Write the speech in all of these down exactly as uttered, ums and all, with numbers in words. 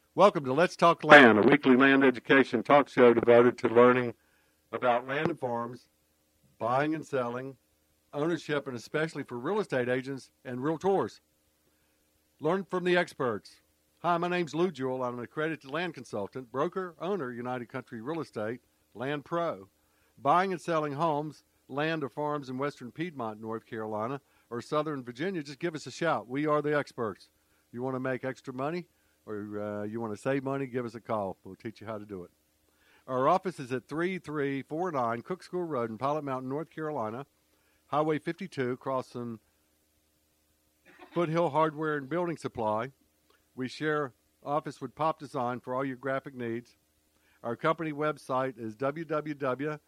Welcome to Let's Talk Land, a weekly land education talk show devoted to learning about land and farms, buying and selling, ownership, and especially for real estate agents and realtors. Learn from the experts. Hi, my name's Lou Jewell. I'm an accredited land consultant, broker, owner, United Country Real Estate, Land Pro. Buying and selling homes, land or farms in western Piedmont, North Carolina, or southern Virginia, just give us a shout. We are the experts. You want to make extra money? Or uh, you want to save money, give us a call. We'll teach you how to do it. Our office is at thirty-three forty-nine Cook School Road in Pilot Mountain, North Carolina, Highway fifty-two, crossing Foothill Hardware and Building Supply. We share office with Pop Design for all your graphic needs. Our company website is w w w dot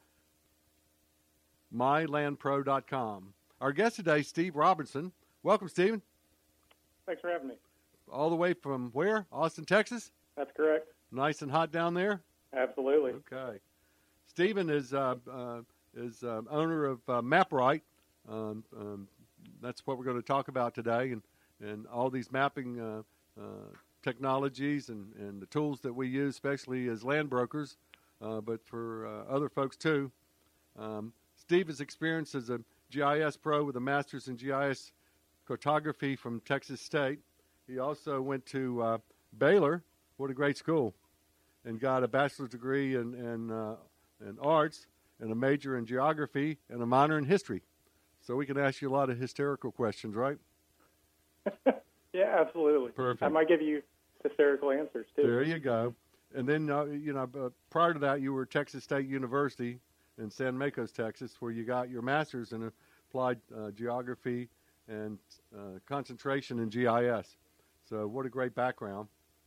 my land pro dot com. Our guest today, Steve Robertson. Welcome, Stephen. Thanks for having me. All the way from where? Austin, Texas? That's correct. Nice and hot down there? Absolutely. Okay. Stephen is uh, uh, is uh, owner of uh, MapRight. Um, um, that's what we're going to talk about today, and, and all these mapping uh, uh, technologies and, and the tools that we use, especially as land brokers, uh, but for uh, other folks too. Um, Steve is experienced as a G I S pro with a master's in G I S cartography from Texas State. He also went to uh, Baylor, what a great school, and got a bachelor's degree in, in, uh, in arts and a major in geography and a minor in history. So we can ask you a lot of hysterical questions, right? Yeah, absolutely. Perfect. I might give you hysterical answers, too. There you go. And then, uh, you know, uh, prior to that, you were at Texas State University in San Marcos, Texas, where you got your master's in applied uh, geography and uh, concentration in G I S. So what a great background.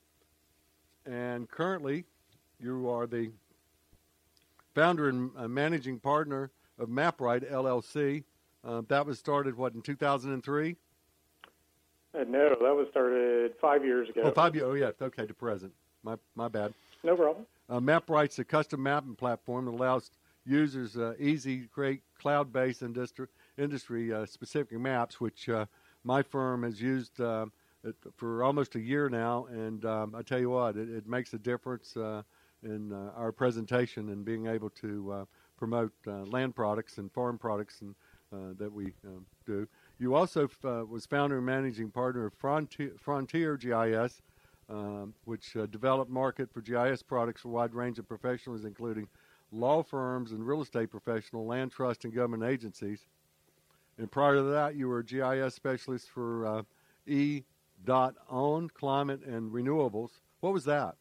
And currently, you are the founder and uh, managing partner of MapRight, L L C. Uh, that was started, what, in two thousand three? Uh, no, that was started five years ago. Oh, five years. Oh, yeah. Okay, to present. My my bad. No problem. Uh, MapRight's a custom mapping platform that allows users uh, easy to create cloud-based industri- industry-specific uh, maps, which uh, my firm has used uh, for almost a year now, and um, I tell you what, it, it makes a difference uh, in uh, our presentation and being able to uh, promote uh, land products and farm products and, uh, that we um, do. You also uh, was founder and managing partner of Frontier, Frontier G I S, um, which uh, developed market for G I S products for a wide range of professionals, including law firms and real estate professionals, land trust, and government agencies. And prior to that, you were a G I S specialist for uh, E. Dot on climate and renewables. What was that?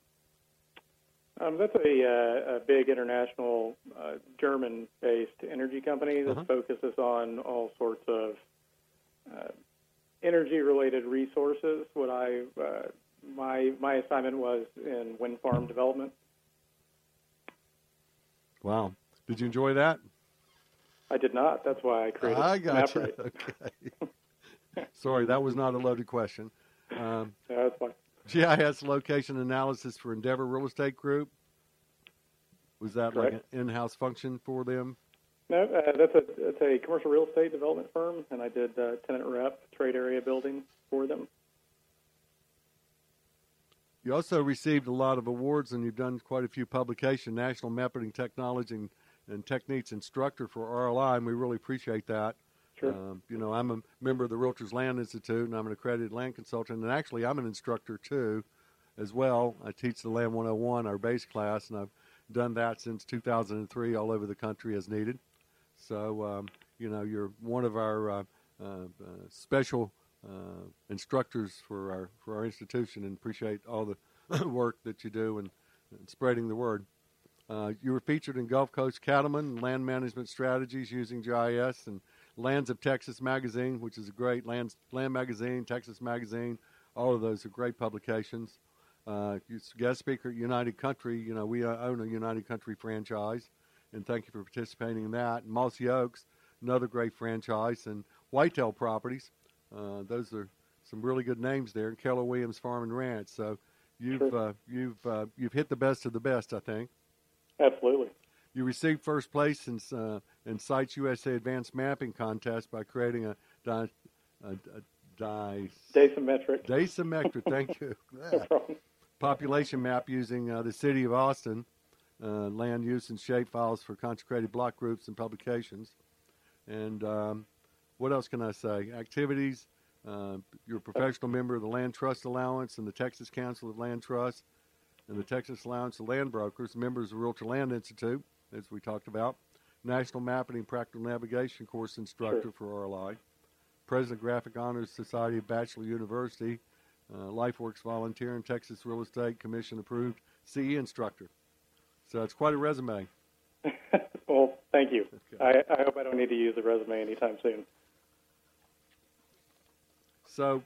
Um, that's a, uh, a big international uh, German-based energy company that uh-huh. focuses on all sorts of uh, energy-related resources. What I uh, my my assignment was in wind farm development. Wow! Did you enjoy that? I did not. That's why I created I got MapRight. you. Okay. Sorry, that was not a loaded question. Um, yeah, that's fine. G I S location analysis for Endeavor Real Estate Group. Was that Correct. like an in-house function for them? No, uh, that's a that's a commercial real estate development firm, and I did uh, tenant rep trade area building for them. You also received a lot of awards, and you've done quite a few publications. National Mapping Technology and, and Techniques Instructor for R L I, and we really appreciate that. Sure. Um, you know, I'm a member of the Realtors Land Institute, and I'm an accredited land consultant, and actually I'm an instructor too as well. I teach the Land one oh one, our base class, and I've done that since two thousand three all over the country as needed. So, um, you know, you're one of our uh, uh, uh, special uh, instructors for our for our institution, and appreciate all the work that you do and, and spreading the word. Uh, you were featured in Gulf Coast Cattlemen, Land Management Strategies using G I S, and Lands of Texas magazine, which is a great land, land magazine, Texas magazine. All of those are great publications. Uh, guest speaker at United Country. You know, we own a United Country franchise, and thank you for participating in that. And Mossy Oaks, another great franchise, and Whitetail Properties. Uh, those are some really good names there. And Keller Williams Farm and Ranch. So you've Sure. uh, you've uh, you've hit the best of the best, I think. Absolutely. You received first place in, uh, in Sites U S A Advanced Mapping Contest by creating a, di- a, a di- Asymmetric. Asymmetric, thank you. No problem. population map using uh, the City of Austin uh, land use and shape files for consecrated block groups and publications. And um, what else can I say? Activities. Uh, you're a professional member of the Land Trust Allowance and the Texas Council of Land Trusts and the Texas Alliance of Land Brokers, members of the Realtor Land Institute, as we talked about, National Mapping and Practical Navigation course instructor Sure. for R L I, President of Graphic Honors Society of Bachelor University, uh, LifeWorks volunteer, and Texas Real Estate Commission approved C E instructor. So it's quite a resume. Well, thank you. Okay. I, I hope I don't need to use the resume anytime soon. So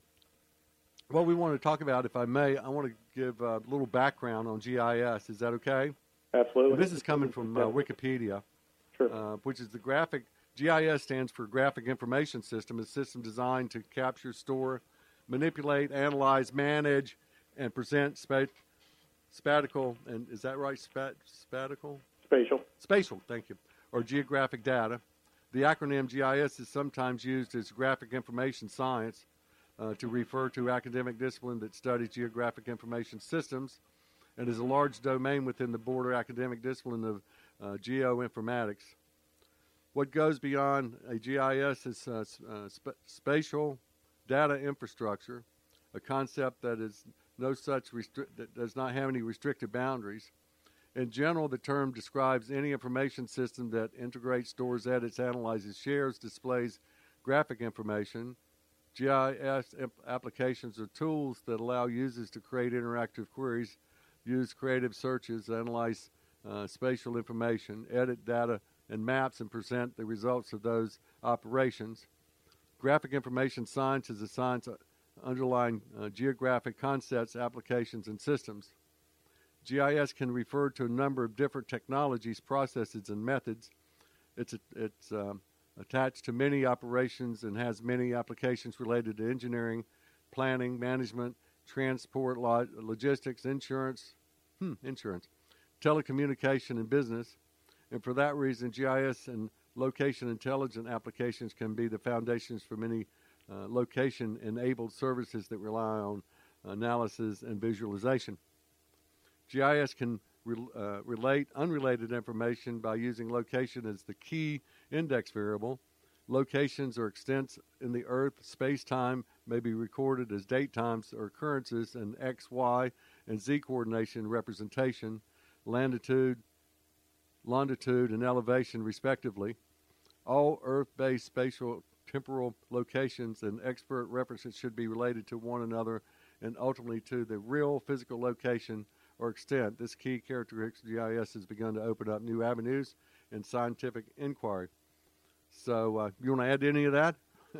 what we want to talk about, if I may, I want to give a little background on G I S. Is that okay? Absolutely. And this is coming from uh, Wikipedia, Sure. uh, which is the graphic, G I S stands for Graphic Information System, a system designed to capture, store, manipulate, analyze, manage, and present spa- spatial, and is that right, spat, spatial? Spatial. Spatial, thank you, or geographic data. The acronym G I S is sometimes used as graphic information science uh, to refer to academic discipline that studies geographic information systems and is a large domain within the broader academic discipline of uh, geoinformatics. What goes beyond a G I S is uh, uh, sp- spatial data infrastructure, a concept that is no such restri- that does not have any restricted boundaries. In general, the term describes any information system that integrates, stores, edits, analyzes, shares, displays graphic information. G I S imp- applications are tools that allow users to create interactive queries, use creative searches, analyze uh, spatial information, edit data and maps, and present the results of those operations. Graphic information science is a science underlying uh, geographic concepts, applications, and systems. G I S can refer to a number of different technologies, processes, and methods. It's, a, it's um, attached to many operations and has many applications related to engineering, planning, management, transport, log- logistics, insurance, hmm, insurance, telecommunication, and business. And for that reason, G I S and location intelligent applications can be the foundations for many uh, location-enabled services that rely on analysis and visualization. G I S can re- uh, relate unrelated information by using location as the key index variable. Locations or extents in the Earth, space-time may be recorded as date times or occurrences in X, Y, and Z coordination representation, latitude, longitude, and elevation, respectively. All Earth-based spatial temporal locations and expert references should be related to one another and ultimately to the real physical location or extent. This key characteristic of G I S has begun to open up new avenues in scientific inquiry. So, uh, you want to add any of that?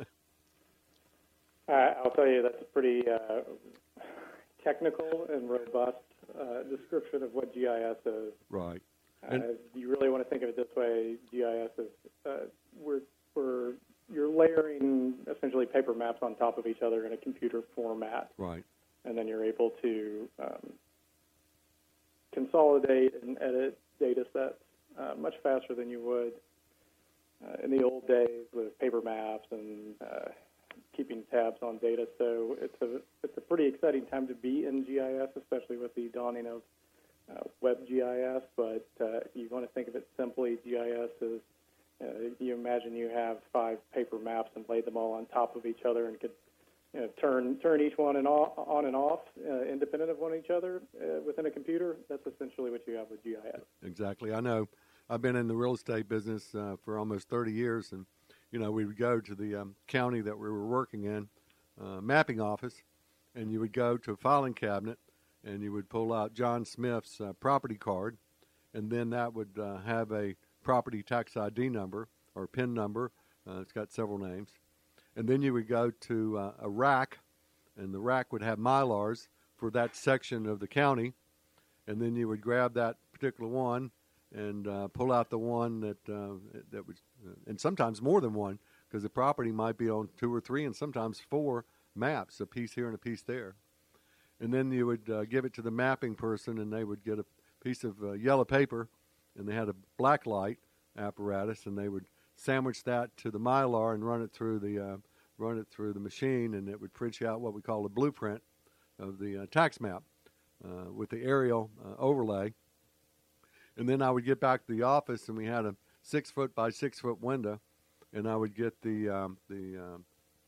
uh, I'll tell you that's a pretty uh, technical and robust uh, description of what G I S is. Right. Uh, you really want to think of it this way: G I S is uh, we're, we're you're layering essentially paper maps on top of each other in a computer format, right? And then you're able to um, consolidate and edit data sets uh, much faster than you would uh, in the old days with paper maps and uh, keeping tabs on data. So it's a it's a pretty exciting time to be in G I S, especially with the dawning of uh, web G I S. But uh, you want to think of it simply, G I S is uh, you imagine you have five paper maps and lay them all on top of each other and could you know, turn turn each one and off, on and off, uh, independent of one each other uh, within a computer. That's essentially what you have with G I S. Exactly. I know. I've been in the real estate business uh, for almost thirty years, and you know we would go to the um, county that we were working in, uh, mapping office, and you would go to a filing cabinet, and you would pull out John Smith's uh, property card, and then that would uh, have a property tax I D number or P I N number. Uh, it's got several names. And then you would go to uh, a rack, and the rack would have Mylars for that section of the county. And then you would grab that particular one and uh, pull out the one that uh, that was, uh, and sometimes more than one, because the property might be on two or three and sometimes four maps, a piece here and a piece there. And then you would uh, give it to the mapping person, and they would get a piece of uh, yellow paper, and they had a black light apparatus, and they would sandwich that to the Mylar and run it through the uh, run it through the machine, and it would print you out what we call a blueprint of the uh, tax map uh, with the aerial uh, overlay. And then I would get back to the office, and we had a six foot by six foot window, and I would get the um, the um,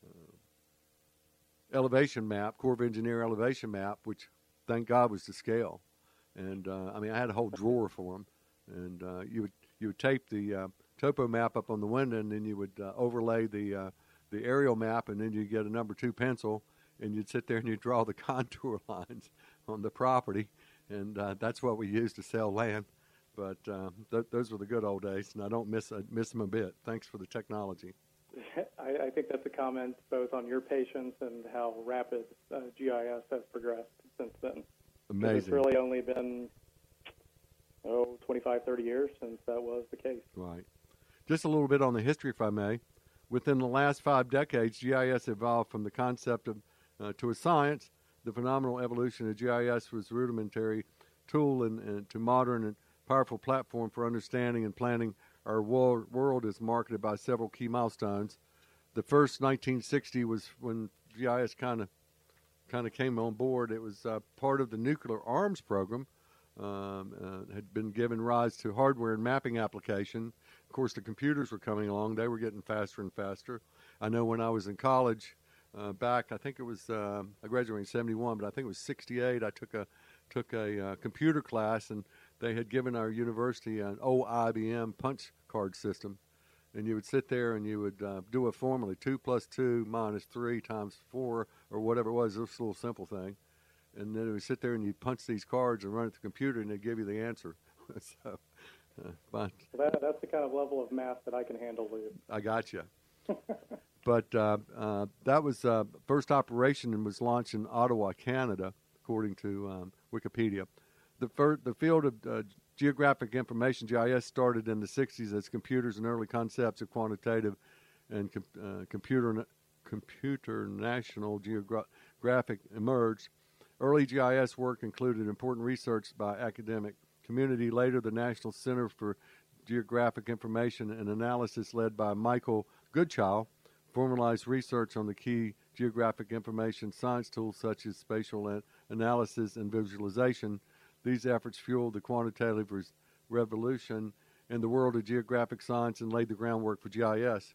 uh, elevation map, Corps of Engineer elevation map, which thank God was to scale. And uh, I mean, I had a whole drawer for them, and uh, you would you would tape the uh, topo map up on the window, and then you would uh, overlay the uh, the aerial map, and then you get a number two pencil, and you'd sit there and you'd draw the contour lines on the property, and uh, that's what we used to sell land. But uh, th- those were the good old days, and I don't miss I miss them a bit. Thanks for the technology. I, I think that's a comment both on your patience and how rapid uh, G I S has progressed since then. Amazing. It's really only been, oh, twenty-five, thirty years since that was the case. Right. Just a little bit on the history, if I may. Within the last five decades, G I S evolved from the concept of uh, to a science. The phenomenal evolution of G I S was rudimentary tool and, and to modern and powerful platform for understanding and planning our world, world is marketed by several key milestones. The first nineteen sixty was when G I S kind of kind of came on board. It was uh, part of the nuclear arms program. Um, uh, had been given rise to hardware and mapping application. Of course, the computers were coming along. They were getting faster and faster. I know when I was in college uh, back, I think it was, uh, I graduated in seventy-one, but I think it was sixty-eight, I took a took a uh, computer class, and they had given our university an old I B M punch card system. And you would sit there and you would uh, do a formula, two plus two minus three times four, or whatever it was, this little simple thing. And then you would sit there and you'd punch these cards and run it to the computer, and they'd give you the answer. so, uh, but that, that's the kind of level of math that I can handle, Lou. I got you. but uh, uh, that was uh, first operation and was launched in Ottawa, Canada, according to um, Wikipedia. The, fir- the field of uh, geographic information, G I S, started in the sixties as computers and early concepts of quantitative and com- uh, computer na- computer national geographic emerged. Early G I S work included important research by academic community. Later, the National Center for Geographic Information and Analysis, led by Michael Goodchild, formalized research on the key geographic information science tools such as spatial an- analysis and visualization. These efforts fueled the quantitative res- revolution in the world of geographic science and laid the groundwork for G I S.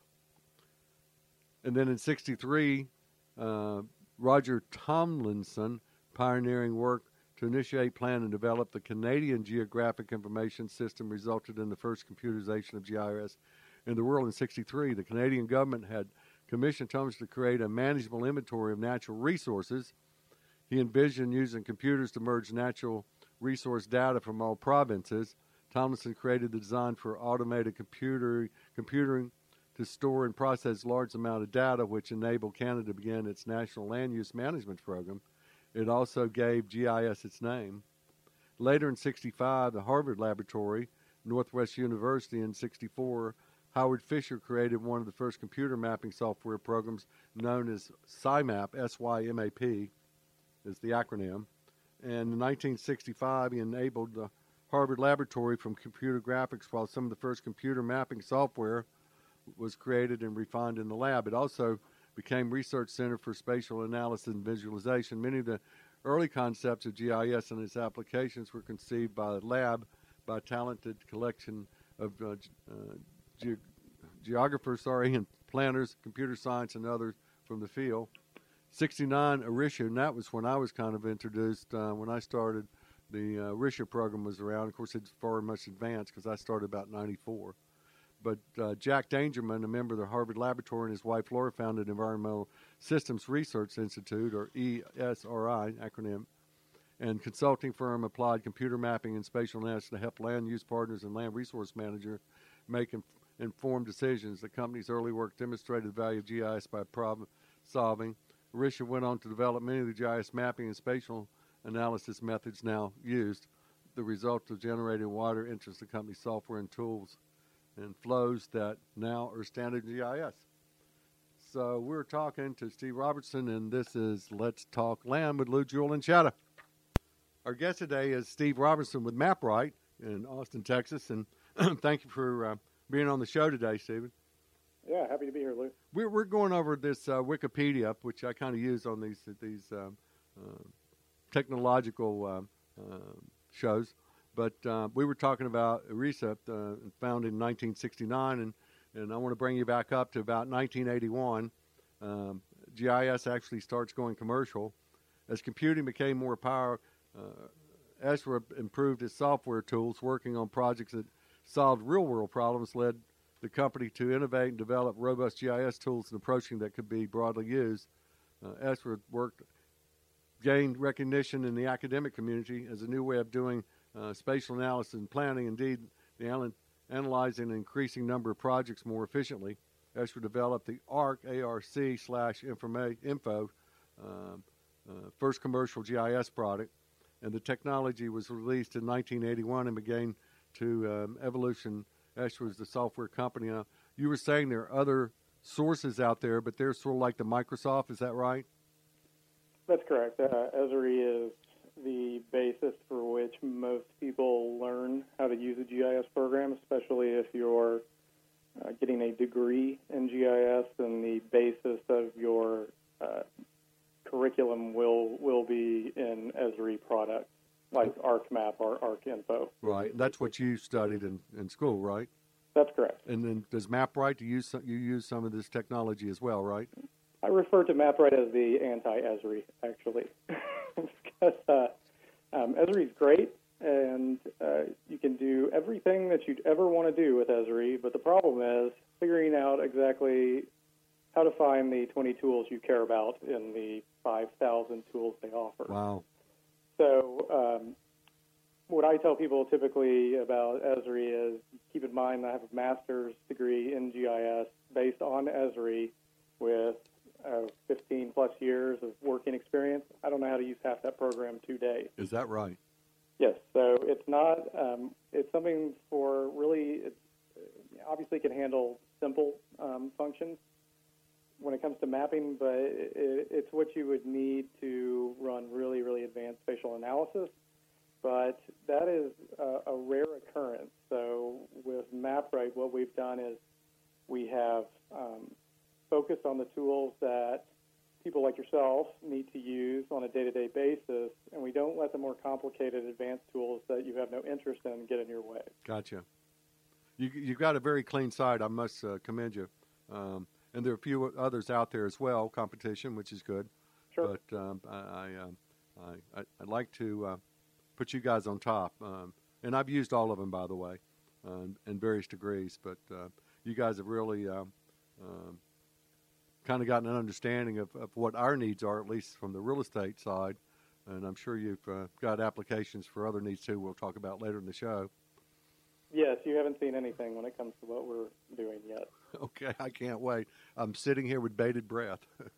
And then in sixty-three, uh, Roger Tomlinson, pioneering work to initiate, plan, and develop the Canadian Geographic Information System, resulted in the first computerization of G I S in the world. In sixty-three, the Canadian government had commissioned Tomlinson to create a manageable inventory of natural resources. He envisioned using computers to merge natural resource data from all provinces. Tomlinson created the design for automated computer, computing to store and process large amount of data, which enabled Canada to begin its National Land Use Management Program. It also gave G I S its name. Later in sixty-five, the Harvard Laboratory, Northwest University in sixty-four, Howard Fisher created one of the first computer mapping software programs known as SYMAP, S Y M A P is the acronym. And in nineteen sixty-five, he enabled the Harvard Laboratory from computer graphics, while some of the first computer mapping software was created and refined in the lab. It also became Research Center for Spatial Analysis and Visualization. Many of the early concepts of G I S and its applications were conceived by the lab by a talented collection of uh, uh, ge- geographers sorry, and planners, computer science, and others from the field. sixty-nine, Orisha, and that was when I was kind of introduced. Uh, when I started, the uh, Orisha program was around. Of course, it's far much advanced because I started about ninety-four. But uh, Jack Dangerman, a member of the Harvard Laboratory, and his wife Laura founded Environmental Systems Research Institute, or E S R I acronym, and consulting firm applied computer mapping and spatial analysis to help land use partners and land resource managers make inf- informed decisions. The company's early work demonstrated the value of G I S by problem solving. Orisha went on to develop many of the G I S mapping and spatial analysis methods now used. The result of generating wider interest in the company's software and tools and flows that now are standard G I S. So we're talking to Steve Robertson, and this is Let's Talk Land with Lou, Jewell, and Chatta. Our guest today is Steve Robertson with MapRight in Austin, Texas, and thank you for uh, being on the show today, Stephen. Yeah, happy to be here, Lou. We're we're going over this uh, Wikipedia, which I kind of use on these these um, uh, technological uh, uh, shows. But uh, we were talking about ERISA, uh, founded in nineteen sixty-nine, and, and I want to bring you back up to about nineteen eighty-one. Um, G I S actually starts going commercial. As computing became more power, uh, ESRA improved its software tools, working on projects that solved real-world problems, led the company to innovate and develop robust G I S tools and approaching that could be broadly used. Uh, ESRA worked, gained recognition in the academic community as a new way of doing uh, spatial analysis and planning. Indeed, the anal- analyzing an increasing number of projects more efficiently. ESRA developed the ARC, A R C slash informa- info, um, uh, first commercial G I S product, and the technology was released in nineteen eighty-one and began to um, evolution. ESRA was the software company. Now, you were saying there are other sources out there, but they're sort of like the Microsoft. Is that right? That's correct. Uh, Esri is the basis for which most people learn how to use a G I S program, especially if you're uh, getting a degree in G I S, and the basis of your uh, curriculum will will be in Esri products like ArcMap or ArcInfo. Right. That's what you studied in, in school, right? That's correct. And then does MapRight, do you use, some, you use some of this technology as well, right? I refer to MapRight as the anti-Esri, actually, because uh, um, Esri is great, and uh, you can do everything that you'd ever want to do with Esri, but the problem is figuring out exactly how to find the twenty tools you care about in the five thousand tools they offer. Wow. So um, what I tell people typically about Esri is keep in mind I have a master's degree in G I S based on Esri with uh, fifteen plus years of working experience. I don't know how to use half that program today. Is that right? Yes. So it's not, um, it's something for really, it obviously can handle simple um, functions when it comes to mapping, but it, it's what you would need to run really, really advanced spatial analysis. But that is a, a rare occurrence. So with MapRight, what we've done is we have um, focused on the tools that people like yourself need to use on a day-to-day basis, and we don't let the more complicated advanced tools that you have no interest in get in your way. Gotcha. You, you've got a very clean site. I must uh, commend you. Um, And there are a few others out there as well, competition, which is good. Sure. But um, I, I, um, I, I, I'd like to uh, put you guys on top. Um, and I've used all of them, by the way, uh, in various degrees. But uh, you guys have really um, um, kind of gotten an understanding of, of what our needs are, at least from the real estate side. And I'm sure you've uh, got applications for other needs, too, we'll talk about later in the show. Yes, you haven't seen anything when it comes to what we're doing yet. Okay, I can't wait. I'm sitting here with bated breath.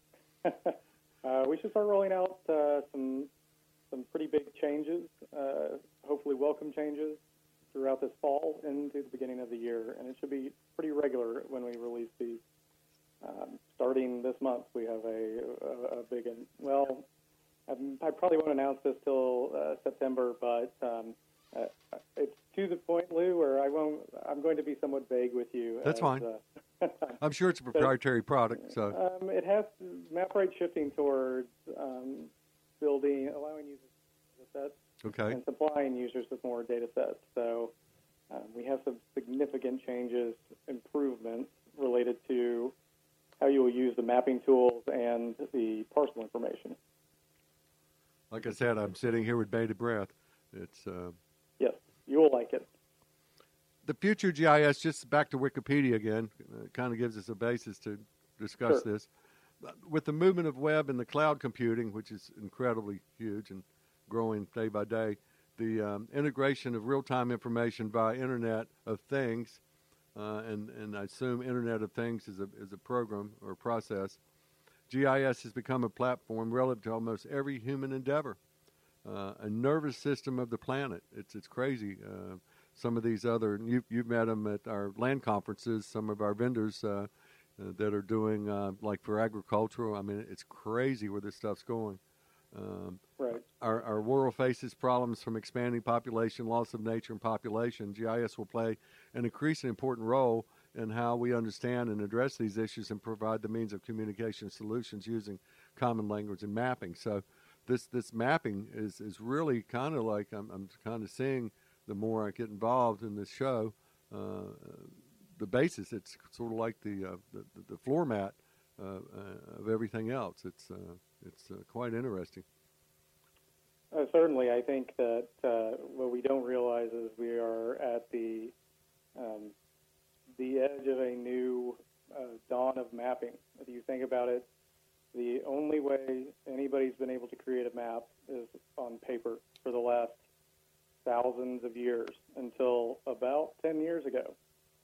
uh, we should start rolling out uh, some some pretty big changes, uh, hopefully welcome changes, throughout this fall into the beginning of the year, and it should be pretty regular when we release these. Um, starting this month, we have a, a, a big, and well, I'm, I probably won't announce this till uh, September, but um, uh, it's to the point, Lou, where I won't. I'm going to be somewhat vague with you. That's as, fine. Uh, I'm sure it's a proprietary so, product. So um, it has MapRight shifting towards um, building, allowing users data sets, okay, and supplying users with more data sets. So um, we have some significant changes, improvements related to how you will use the mapping tools and the parcel information. Like I said, I'm sitting here with bated breath. It's uh, yes, you will like it. The future G I S, just back to Wikipedia again, uh, kind of gives us a basis to discuss Sure. this. With the movement of web and the cloud computing, which is incredibly huge and growing day by day, the um, integration of real-time information via Internet of Things, uh, and, and I assume Internet of Things is a, is a program or a process, G I S has become a platform relevant to almost every human endeavor, uh, a nervous system of the planet. It's, it's crazy. Uh, Some of these other, you've, you've met them at our land conferences, some of our vendors uh, uh, that are doing, uh, like for agricultural, I mean, it's crazy where this stuff's going. Um, right. Our, our world faces problems from expanding population, loss of nature, and population. G I S will play an increasingly important role in how we understand and address these issues and provide the means of communication solutions using common language and mapping. So this this mapping is is really kind of like I'm I'm kind of seeing the more I get involved in this show, uh, the basis. It's sort of like the uh, the, the floor mat uh, uh, of everything else. It's uh, it's uh, quite interesting. Uh, certainly, I think that uh, what we don't realize is we are at the um, the edge of a new uh, dawn of mapping. If you think about it, the only way anybody's been able to create a map is on paper for the last thousands of years until about ten years ago,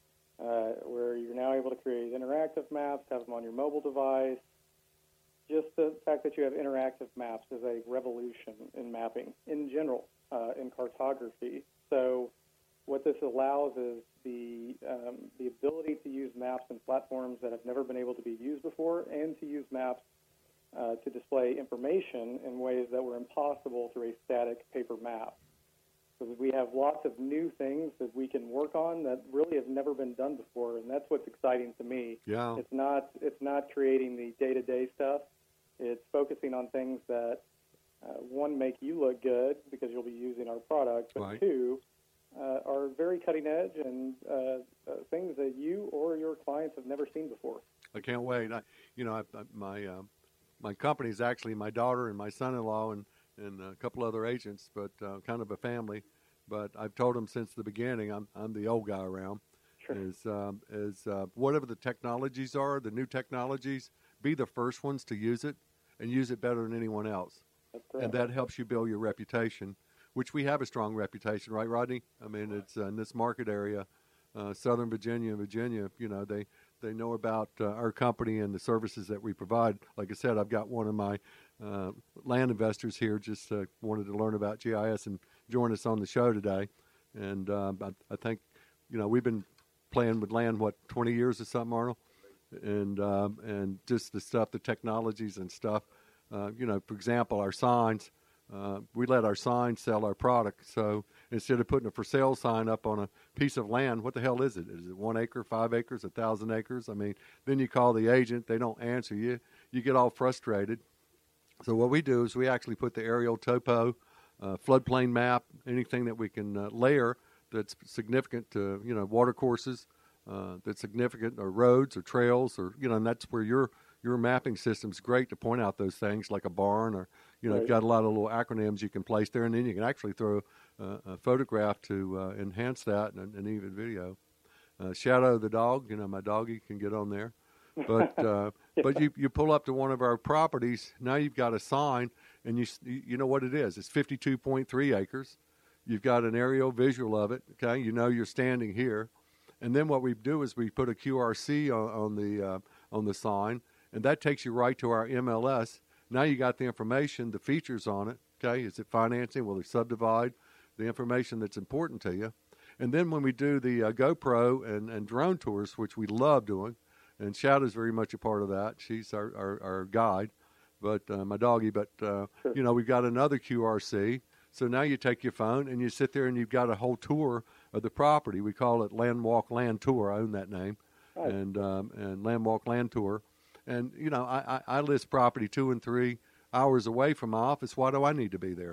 uh, where you're now able to create interactive maps, have them on your mobile device. Just the fact that you have interactive maps is a revolution in mapping in general, uh, in cartography. So what this allows is the um, the ability to use maps in platforms that have never been able to be used before, and to use maps uh, to display information in ways that were impossible through a static paper map. So we have lots of new things that we can work on that really have never been done before, and that's what's exciting to me. Yeah. It's not it's not creating the day-to-day stuff. It's focusing on things that, uh, one, make you look good because you'll be using our product, but Right. two, uh, are very cutting edge and uh, uh, things that you or your clients have never seen before. I can't wait. I, you know, I, I, my uh, my company is actually my daughter and my son-in-law and, and a couple other agents, but uh, kind of a family. But I've told them since the beginning, I'm I'm the old guy around. Sure. Is um, is uh, whatever the technologies are, the new technologies, be the first ones to use it and use it better than anyone else. That's correct. And that helps you build your reputation, which we have a strong reputation, right, Rodney? I mean, it's uh, in this market area, uh, Southern Virginia, Virginia, you know, they, they know about uh, our company and the services that we provide. Like I said, I've got one of my uh, land investors here just uh, wanted to learn about G I S and join us on the show today. And uh, I, I think, you know, we've been playing with land, what, twenty years or something, Arnold? And um, and just the stuff, the technologies and stuff. Uh, you know, for example, our signs, uh, we let our signs sell our product. So instead of putting a for sale sign up on a piece of land, what the hell is it? Is it one acre, five acres, a thousand acres? I mean, then you call the agent, they don't answer you. You get all frustrated. So what we do is we actually put the aerial topo, uh, floodplain map, anything that we can uh, layer that's significant to, you know, water courses, uh, that's significant, or roads or trails, or, you know, and that's where your your mapping system's great to point out those things, like a barn, or, you know, Right. you've got a lot of little acronyms you can place there, and then you can actually throw uh, a photograph to uh, enhance that, and, and even video. Uh, Shadow the dog, you know, my doggy can get on there. But uh, Yeah. but you you pull up to one of our properties, now you've got a sign, and you you know what it is. It's fifty-two point three acres. You've got an aerial visual of it, okay? You know you're standing here. And then what we do is we put a Q R C on, on the uh, on the sign, and that takes you right to our M L S. Now you got the information, the features on it, okay? Is it financing? Will it subdivide? The information that's important to you. And then when we do the uh, GoPro and, and drone tours, which we love doing, and Shadow's very much a part of that. She's our, our, our guide, but uh, my doggy. But, uh, Sure. you know, we've got another Q R C. So now you take your phone and you sit there and you've got a whole tour of the property. We call it Land Walk Land Tour. I own that name. Right. And um, and Land Walk Land Tour. And, you know, I, I, I list property two and three hours away from my office. Why do I need to be there?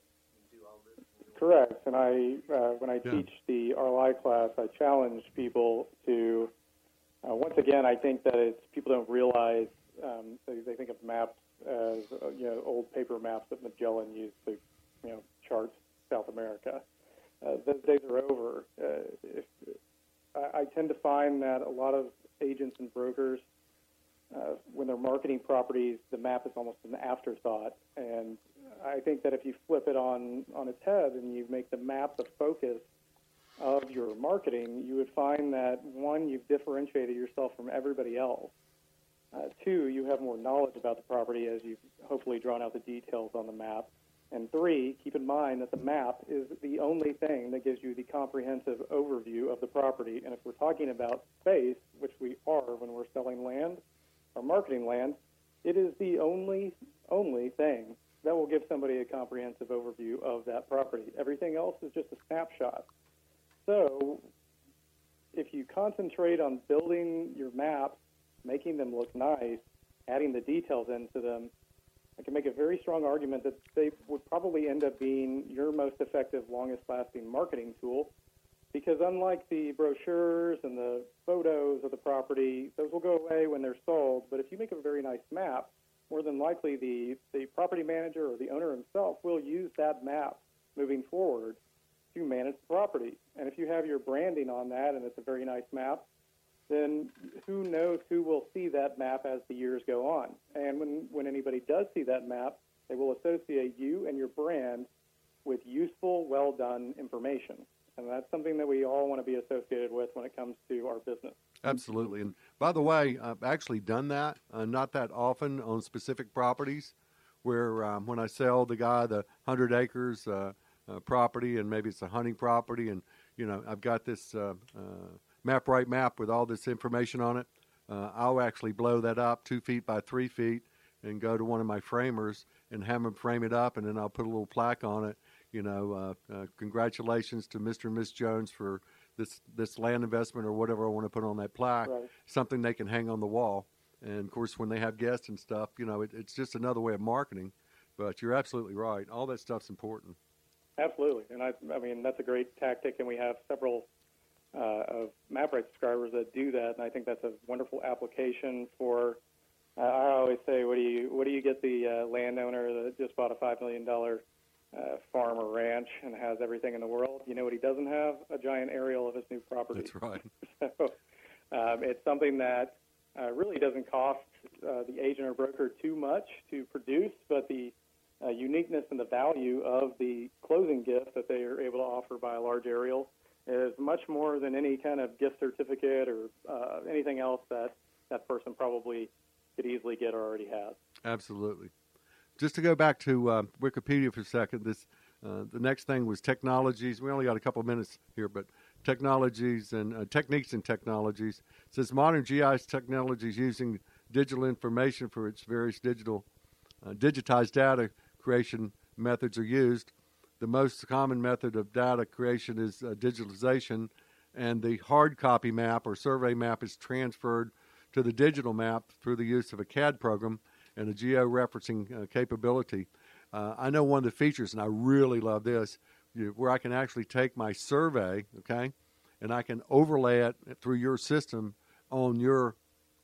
Correct. And I, uh, when I Yeah. teach the R L I class, I challenge people to, uh, once again, I think that it's, people don't realize, um, they, they think of maps as, uh, you know, old paper maps that Magellan used to, you know, chart South America. Uh, those days are over. Uh, if, I, I tend to find that a lot of agents and brokers, uh, when they're marketing properties, the map is almost an afterthought. And I think that if you flip it on, on its head and you make the map the focus of your marketing, you would find that, one, you've differentiated yourself from everybody else. Uh, two, you have more knowledge about the property as you've hopefully drawn out the details on the map. And three, keep in mind that the map is the only thing that gives you the comprehensive overview of the property. And if we're talking about space, which we are when we're selling land or marketing land, it is the only, only thing that will give somebody a comprehensive overview of that property. Everything else is just a snapshot. So if you concentrate on building your maps, making them look nice, adding the details into them, I can make a very strong argument that they would probably end up being your most effective, longest-lasting marketing tool, because unlike the brochures and the photos of the property, those will go away when they're sold. But if you make a very nice map, more than likely the, the property manager or the owner himself will use that map moving forward to manage the property. And if you have your branding on that and it's a very nice map, then who knows who will see that map as the years go on. And when, when anybody does see that map, they will associate you and your brand with useful, well-done information. And that's something that we all want to be associated with when it comes to our business. Absolutely. And by the way, I've actually done that, uh, not that often on specific properties, where um, when I sell the guy the one hundred acres uh, uh, property, and maybe it's a hunting property, and, you know, I've got this uh, uh, MapRight map with all this information on it, uh, I'll actually blow that up two feet by three feet and go to one of my framers and have them frame it up, and then I'll put a little plaque on it. You know, uh, uh, congratulations to Mister and Miss Jones for this this land investment, or whatever I want to put on that plaque, Right. Something they can hang on the wall. And, of course, when they have guests and stuff, you know, it, it's just another way of marketing. But you're absolutely right. All that stuff's important. Absolutely. And, I, I mean, that's a great tactic, and we have several uh, of MapRight subscribers that do that, and I think that's a wonderful application for, uh, I always say, what do you what do you get the uh, landowner that just bought a five million dollars uh, farm or ranch and has everything in the world? You know what he doesn't have? A giant aerial of his new property. That's right. So um, it's something that uh, really doesn't cost uh, the agent or broker too much to produce, but the uh, uniqueness and the value of the closing gift that they are able to offer by a large aerial is much more than any kind of gift certificate or uh, anything else that that person probably could easily get or already has. Absolutely. Just to go back to uh, Wikipedia for a second, this uh, the next thing was technologies. We only got a couple of minutes here, but technologies and uh, techniques and technologies. It says modern G I S technologies using digital information for its various digital uh, digitized data creation methods are used. The most common method of data creation is uh, digitalization, and the hard copy map or survey map is transferred to the digital map through the use of a C A D program and a geo-referencing uh, capability. Uh, I know one of the features, and I really love this, you, where I can actually take my survey, okay, and I can overlay it through your system on your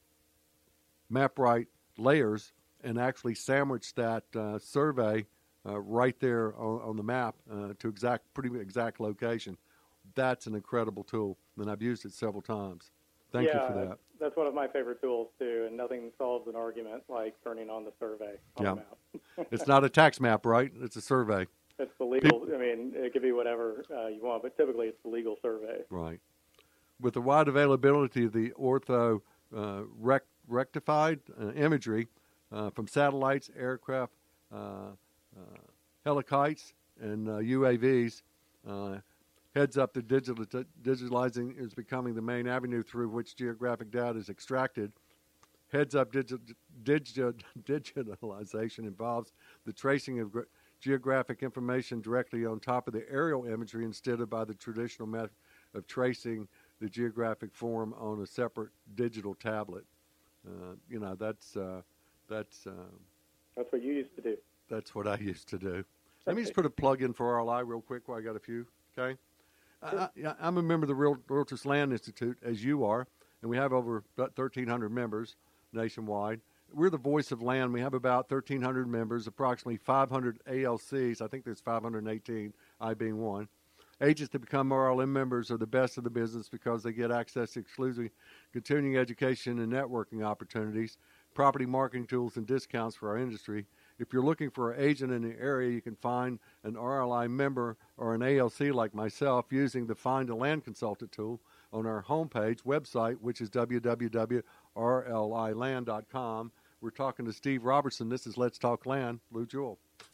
MapRight layers and actually sandwich that uh, survey Uh, right there on, on the map uh, to exact, pretty exact location. That's an incredible tool, and I've used it several times. Thank yeah, you for that. That's one of my favorite tools, too, and nothing solves an argument like turning on the survey on Yeah. the map. It's not a tax map, right? It's a survey. It's the legal, I mean, it could be whatever uh, you want, but typically it's the legal survey. Right. With the wide availability of the ortho uh, rec- rectified uh, imagery uh, from satellites, aircraft, uh, Uh, helikites, and uh, U A Vs, uh, heads up the digital digitalizing is becoming the main avenue through which geographic data is extracted. Heads up digi- digi- digitalization involves the tracing of gra- geographic information directly on top of the aerial imagery instead of by the traditional method of tracing the geographic form on a separate digital tablet. Uh, you know, that's uh, that's uh, That's what you used to do. That's what I used to do. Let me just put a plug in for R L I real quick while I got a few, okay? Sure. I, I'm a member of the Real, Realtors Land Institute, as you are, and we have over about thirteen hundred members nationwide. We're the voice of land. We have about thirteen hundred members, approximately five hundred A L Cs. I think there's five hundred eighteen, I being one. Agents that become R L M members are the best of the business because they get access to exclusive continuing education and networking opportunities, property marketing tools, and discounts for our industry. If you're looking for an agent in the area, you can find an R L I member or an A L C like myself using the Find a Land Consultant tool on our homepage website, which is w w w dot r l i land dot com. We're talking to Steve Robertson. This is Let's Talk Land, Lou Jewell.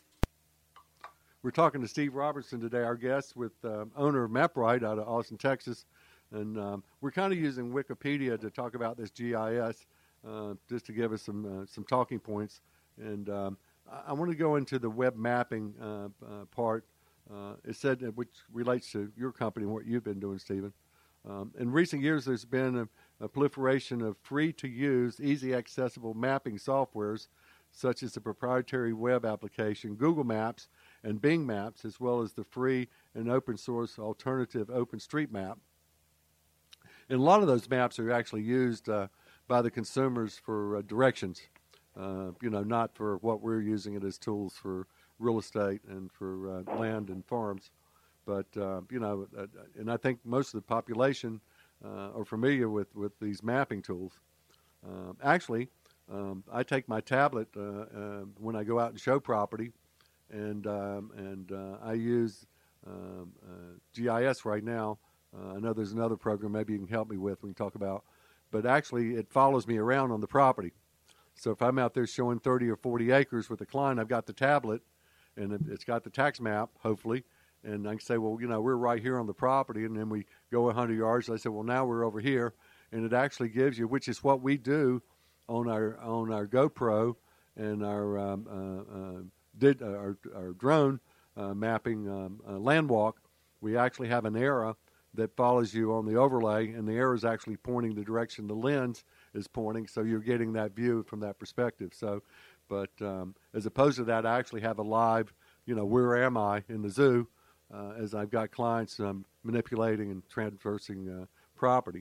We're talking to Steve Robertson today, our guest, with uh, owner of MapRight out of Austin, Texas. And um, we're kind of using Wikipedia to talk about this G I S, uh, just to give us some uh, some talking points. And um, I want to go into the web mapping uh, uh, part. Uh, it said, uh, which relates to your company and what you've been doing, Stephen. Um, in recent years, there's been a, a proliferation of free-to-use, easy accessible mapping softwares such as the proprietary web application Google Maps and Bing Maps, as well as the free and open source alternative OpenStreetMap. And a lot of those maps are actually used uh, by the consumers for uh, directions, uh, you know, not for what we're using it as tools for real estate and for uh, land and farms. But, uh, you know, uh, and I think most of the population uh, are familiar with, with these mapping tools. Uh, actually, um, I take my tablet uh, uh, when I go out and show property, and, um, and uh, I use um, uh, G I S right now. Uh, I know there's another program maybe you can help me with, we can talk about. But actually, it follows me around on the property. So if I'm out there showing thirty or forty acres with a client, I've got the tablet, and it's got the tax map, hopefully. And I can say, well, you know, we're right here on the property. And then we go one hundred yards. I say, well, now we're over here. And it actually gives you, which is what we do on our on our GoPro and our um, uh, uh, did uh, our, our drone uh, mapping um, uh, land walk. We actually have an arrow that follows you on the overlay, and the arrow is actually pointing the direction the lens is pointing, so you're getting that view from that perspective. So, but um, as opposed to that, I actually have a live, you know, where am I in the zoo, uh, as I've got clients um, manipulating and traversing uh, property.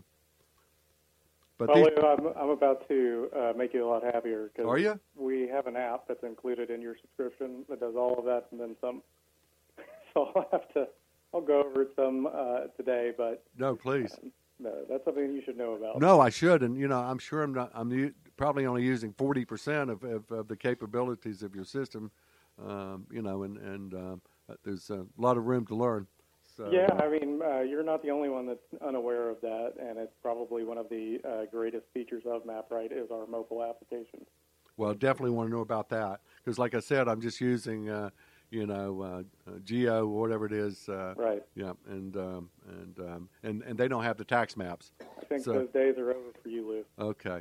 But well, these, I'm, I'm about to uh, make you a lot happier. Cause are you? We have an app that's included in your subscription that does all of that and then some. So I'll have to, I'll go over it some uh, today, but No, please. Uh, no, that's something you should know about. No, I should, and you know, I'm sure I'm not. I'm u- probably only using forty percent of, of, of the capabilities of your system. Um, you know, and and um, there's a lot of room to learn. So, Yeah, uh, I mean, uh, you're not the only one that's unaware of that, and it's probably one of the uh, greatest features of MapRight is our mobile application. well, I definitely want to know about that because, like I said, I'm just using, uh, you know, uh, uh, Geo or whatever it is. Uh, Right. Yeah, and um, and um, and and they don't have the tax maps. I think So- those days are over for you, Lou. Okay.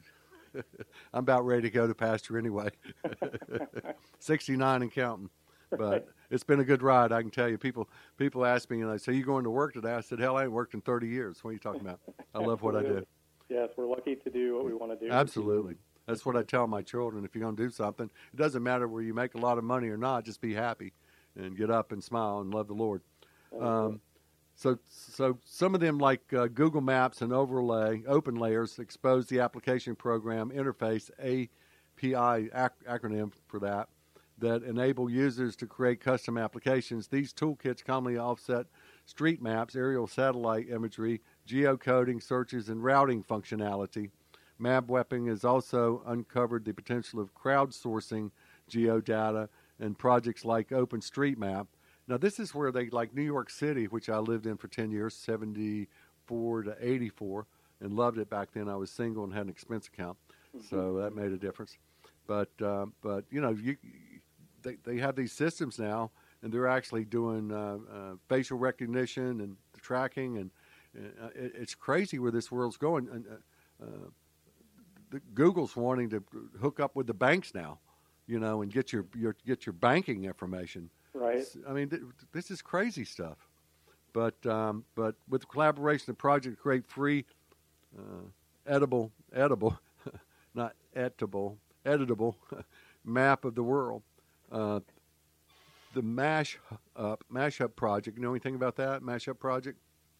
I'm about ready to go to pasture anyway. sixty-nine and counting. But it's been a good ride, I can tell you. People people ask me, and I say, you going to work today? I said, hell, I ain't worked in thirty years. What are you talking about? I love what I do. Yes, we're lucky to do what we want to do. Absolutely. That's what I tell my children. If you're going to do something, it doesn't matter where you make a lot of money or not, just be happy and get up and smile and love the Lord. Um, so so some of them, like uh, Google Maps and Overlay, Open Layers, expose the application program interface, A P I ac- acronym for that, that enable users to create custom applications. These toolkits commonly offset street maps, aerial satellite imagery, geocoding, searches, and routing functionality. MapWeapon has also uncovered the potential of crowdsourcing geodata and projects like OpenStreetMap. Now, this is where they, like New York City, which I lived in for ten years, seventy-four to eighty-four, and loved it back then. I was single and had an expense account, mm-hmm. so that made a difference. But, uh, but you know, you, they, they have these systems now, and they're actually doing uh, uh, facial recognition and tracking, and uh, it, it's crazy where this world's going. And uh, uh, the, Google's wanting to hook up with the banks now, you know, and get your, your get your banking information. Right. I mean, th- this is crazy stuff. But um, but with the collaboration, the project to create free, uh, edible, edible, not editable, editable map of the world. Uh, the Mash Up Mashup project. You know anything about that Mashup project?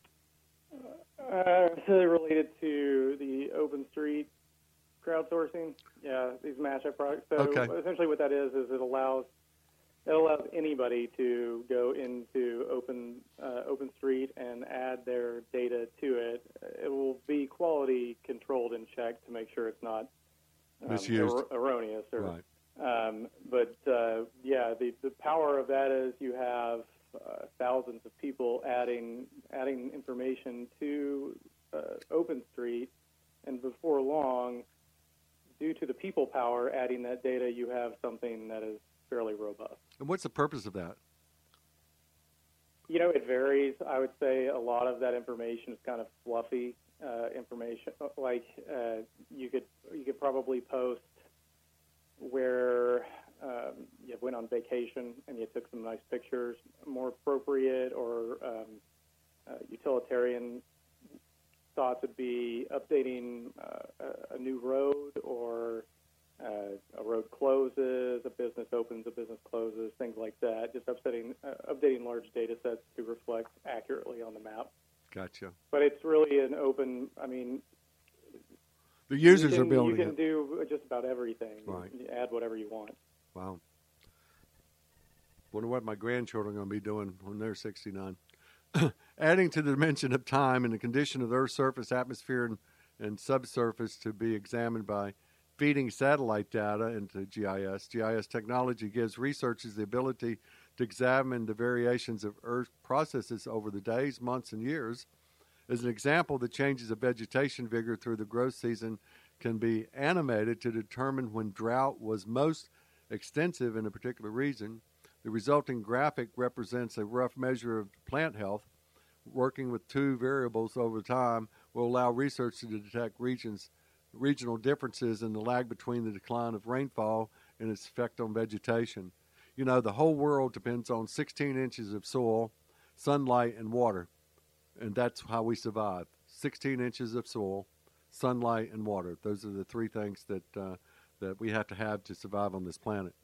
Uh, so related to the OpenStreet crowdsourcing. Yeah, these mashup projects. So Okay. essentially, what that is is it allows it allows anybody to go into Open uh, OpenStreet and add their data to it. It will be quality controlled and checked to make sure it's not um, Misused. er- erroneous. Or, Right. Um, but uh, yeah, the, the power of that is you have uh, thousands of people adding adding information to uh, OpenStreet, and before long, due to the people power adding that data, you have something that is fairly robust. And what's the purpose of that? You know, it varies. I would say a lot of that information is kind of fluffy uh, information. Like uh, you could you could probably post where um, you went on vacation and you took some nice pictures, more appropriate or um, uh, utilitarian thoughts would be updating uh, a, a new road or uh, a road closes, a business opens, a business closes, things like that. Just updating, uh, updating large data sets to reflect accurately on the map. Gotcha. But it's really an open, I mean, the users you can, are building You can it. do just about everything. Right. You add whatever you want. Wow. Wonder what my grandchildren are going to be doing when they're sixty-nine. Adding to the dimension of time and the condition of the Earth's surface, atmosphere, and, and subsurface to be examined by feeding satellite data into G I S. G I S technology gives researchers the ability to examine the variations of Earth processes over the days, months, and years. As an example, the changes of vegetation vigor through the growth season can be animated to determine when drought was most extensive in a particular region. The resulting graphic represents a rough measure of plant health. Working with two variables over time will allow research to detect regions, regional differences in the lag between the decline of rainfall and its effect on vegetation. You know, the whole world depends on sixteen inches of soil, sunlight, and water, and that's how we survive. sixteen inches of soil, sunlight, and water. Those are the three things that uh, that we have to have to survive on this planet.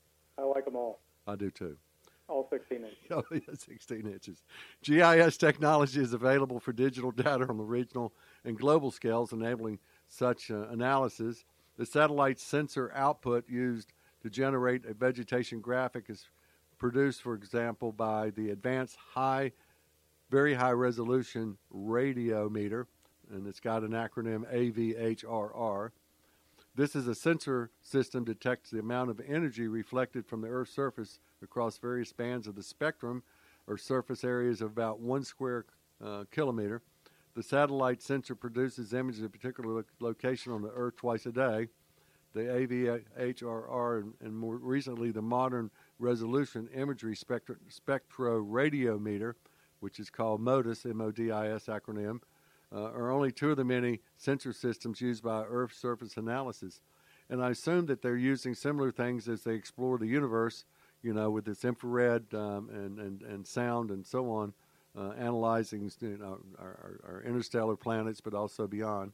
I like them all. I do too. All sixteen inches. Oh, yeah, sixteen inches. G I S technology is available for digital data on the regional and global scales, enabling such uh, analysis. The satellite sensor output used to generate a vegetation graphic is produced, for example, by the Advanced High, Very High Resolution Radiometer, and it's got an acronym A V H R R. This is a sensor system that detects the amount of energy reflected from the Earth's surface across various bands of the spectrum, or surface areas of about one square uh, kilometer. The satellite sensor produces images of a particular lo- location on the Earth twice a day. The A V H R R and, and more recently the Modern Resolution Imagery Spectro- Spectroradiometer, which is called MODIS, M O D I S acronym, Uh, are only two of the many sensor systems used by Earth surface analysis. And I assume that they're using similar things as they explore the universe, you know, with this infrared um, and, and, and sound and so on, uh, analyzing you know, our, our interstellar planets, but also beyond.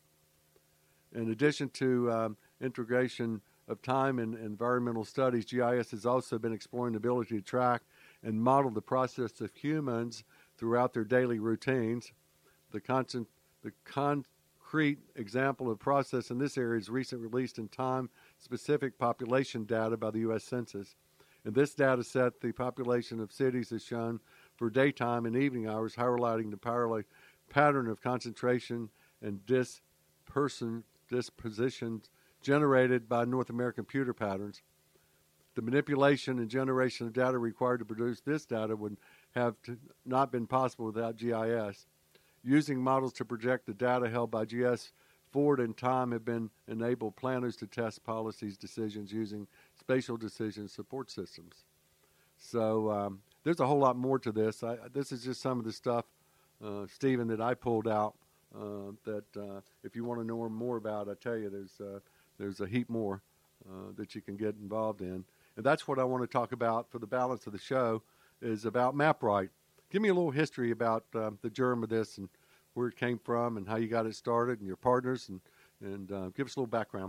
In addition to um, integration of time and environmental studies, G I S has also been exploring the ability to track and model the process of humans throughout their daily routines. The constant The concrete example of process in this area is recently released in time-specific population data by the U S Census. In this data set, the population of cities is shown for daytime and evening hours, highlighting the parallel pattern of concentration and dispersion, disposition generated by North American computer patterns. The manipulation and generation of data required to produce this data would have to not been possible without G I S. Using models to project the data held by G I S forward in time have been enabled planners to test policies decisions using spatial decision support systems. So um, there's a whole lot more to this. I, this is just some of the stuff, uh, Stephen, that I pulled out uh, that uh, if you want to know more about, I tell you there's, uh, there's a heap more uh, that you can get involved in. And that's what I want to talk about for the balance of the show is about MapRight. Give me a little history about um, the germ of this and where it came from and how you got it started and your partners, and, and uh, give us a little background.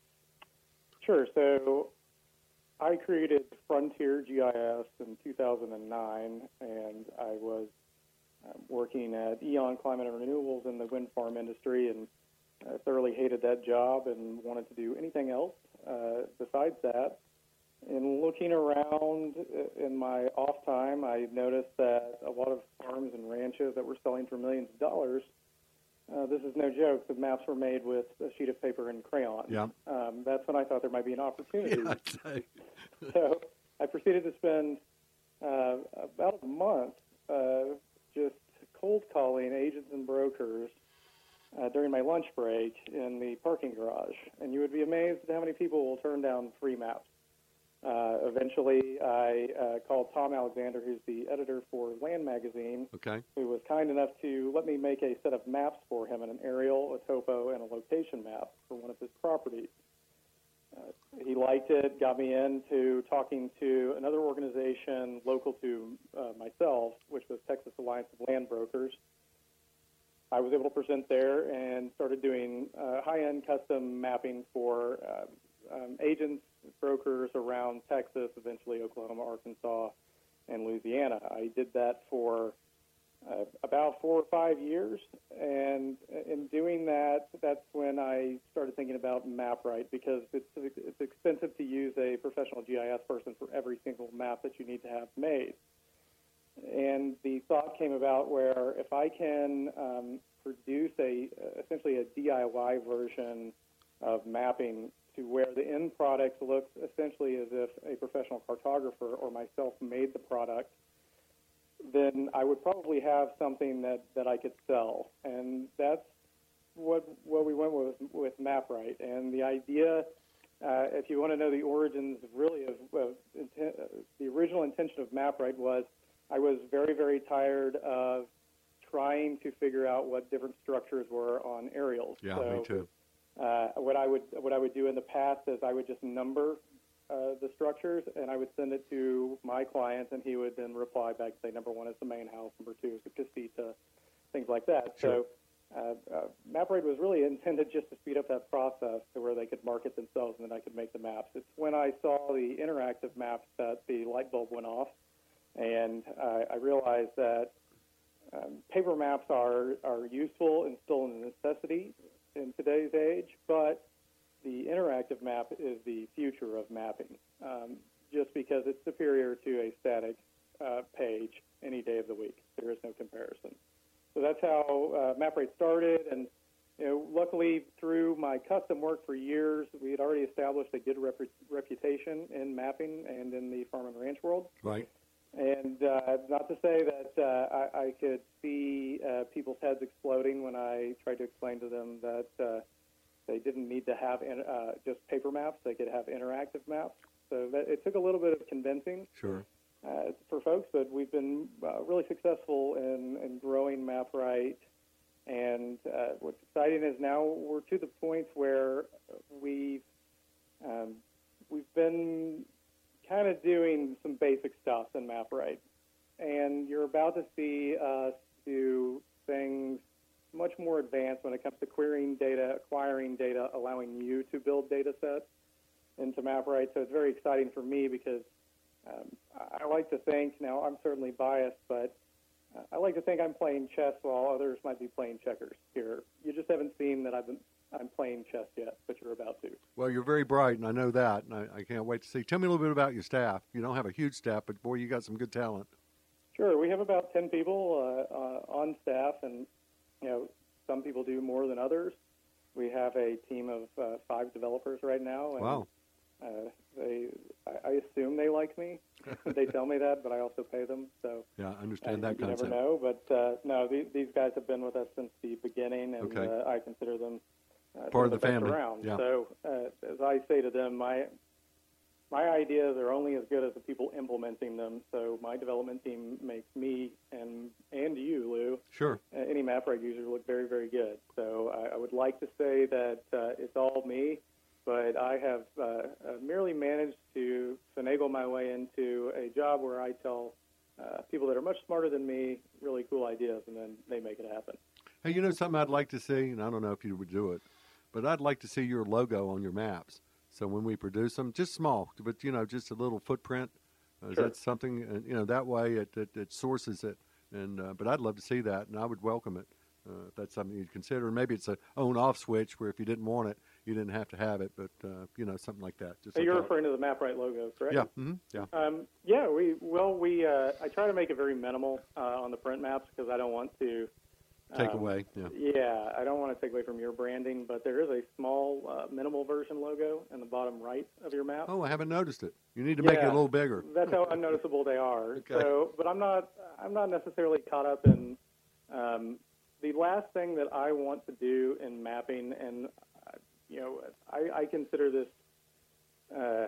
Sure. So I created Frontier G I S in two thousand nine, and I was uh, working at Eon Climate and Renewables in the wind farm industry, and I thoroughly hated that job and wanted to do anything else uh, besides that. In looking around in my off time, I noticed that a lot of farms and ranches that were selling for millions of dollars, uh, this is no joke, the maps were made with a sheet of paper and crayon. Yeah. Um, that's when I thought there might be an opportunity. Yeah, So I proceeded to spend uh, about a month uh, just cold calling agents and brokers uh, during my lunch break in the parking garage. And you would be amazed at how many people will turn down free maps. Uh, eventually, I uh, called Tom Alexander, who's the editor for Land Magazine, okay. who was kind enough to let me make a set of maps for him, an aerial, a topo, and a location map for one of his properties. Uh, he liked it, got me into talking to another organization local to uh, myself, which was Texas Alliance of Land Brokers. I was able to present there and started doing uh, high-end custom mapping for uh, um, agents, brokers around Texas, eventually Oklahoma, Arkansas, and Louisiana. I did that for uh, about four or five years, and in doing that, that's when I started thinking about MapRight, because it's it's expensive to use a professional G I S person for every single map that you need to have made. And the thought came about where if I can um, produce a essentially a D I Y version of mapping to where the end product looks essentially as if a professional cartographer or myself made the product, then I would probably have something that, that I could sell. And that's what what we went with with MapRight. And the idea, uh, if you want to know the origins really of, of intent, uh, the original intention of MapRight was I was very, very tired of trying to figure out what different structures were on aerials. Yeah, so, me too. Uh, what I would what I would do in the past is I would just number uh, the structures, and I would send it to my client, and he would then reply back and say, number one is the main house, number two is the casita, things like that. Sure. So uh, uh, MapRight was really intended just to speed up that process to where they could market themselves, and then I could make the maps. It's when I saw the interactive maps that the light bulb went off, and uh, I realized that um, paper maps are, are useful and still a necessity in today's age, but the interactive map is the future of mapping, um, just because it's superior to a static uh, page any day of the week. There is no comparison. So that's how uh, MapRight started, and you know, luckily through my custom work for years, we had already established a good rep- reputation in mapping and in the farm and ranch world. Right. And uh, not to say that uh, I, I could see uh, people's heads exploding when I tried to explain to them that uh, they didn't need to have in, uh, just paper maps; they could have interactive maps. So that, it took a little bit of convincing Sure. uh, for folks, but we've been uh, really successful in, in growing MapRight. And uh, what's exciting is now we're to the point where we've um, we've been kind of doing some basic stuff in MapRight, and you're about to see us do things much more advanced when it comes to querying data, acquiring data, allowing you to build data sets into MapRight. So it's very exciting for me because um, I like to think, now I'm certainly biased, but uh, I like to think I'm playing chess while others might be playing checkers here. You just haven't seen that I've been I'm playing chess yet, but you're about to. Well, you're very bright, and I know that, and I, I can't wait to see. Tell me a little bit about your staff. You don't have a huge staff, but boy, you got some good talent. Sure, we have about ten people uh, uh, on staff, and you know, some people do more than others. We have a team of uh, five developers right now, and Wow. uh, they, I, I assume they like me. They tell me that, but I also pay them, so Yeah, I understand uh, that you concept. never know. But uh, no, these, these guys have been with us since the beginning, and Okay. uh, I consider them Uh, Part of the best family. around. Yeah. So uh, as I say to them, my my ideas are only as good as the people implementing them. So my development team makes me and and you, Lou, Sure. uh, any MapRight user look very, very good. So I, I would like to say that uh, it's all me, but I have uh, uh, merely managed to finagle my way into a job where I tell uh, people that are much smarter than me really cool ideas, and then they make it happen. Hey, you know something I'd like to see, and I don't know if you would do it, but I'd like to see your logo on your maps. So when we produce them, just small, but, you know, just a little footprint. Uh, is Sure. that something, uh, you know, that way it, it, it sources it. And uh, but I'd love to see that, and I would welcome it uh, if that's something you'd consider. And maybe it's a on-off switch where if you didn't want it, you didn't have to have it, but, uh, you know, something like that. Just So a you're thought. referring to the MapRight logo, correct? Yeah, mm-hmm. yeah. Um, yeah, we well we uh, I try to make it very minimal uh, on the print maps because I don't want to Take um, away, yeah. Yeah, I don't want to take away from your branding, but there is a small uh, minimal version logo in the bottom right of your map. Oh, I haven't noticed it. You need to make it a Yeah, little bigger. That's how unnoticeable they are. Okay. So, but I'm not I'm not necessarily caught up in um, the last thing that I want to do in mapping, and uh, you know, I, I consider this. Uh,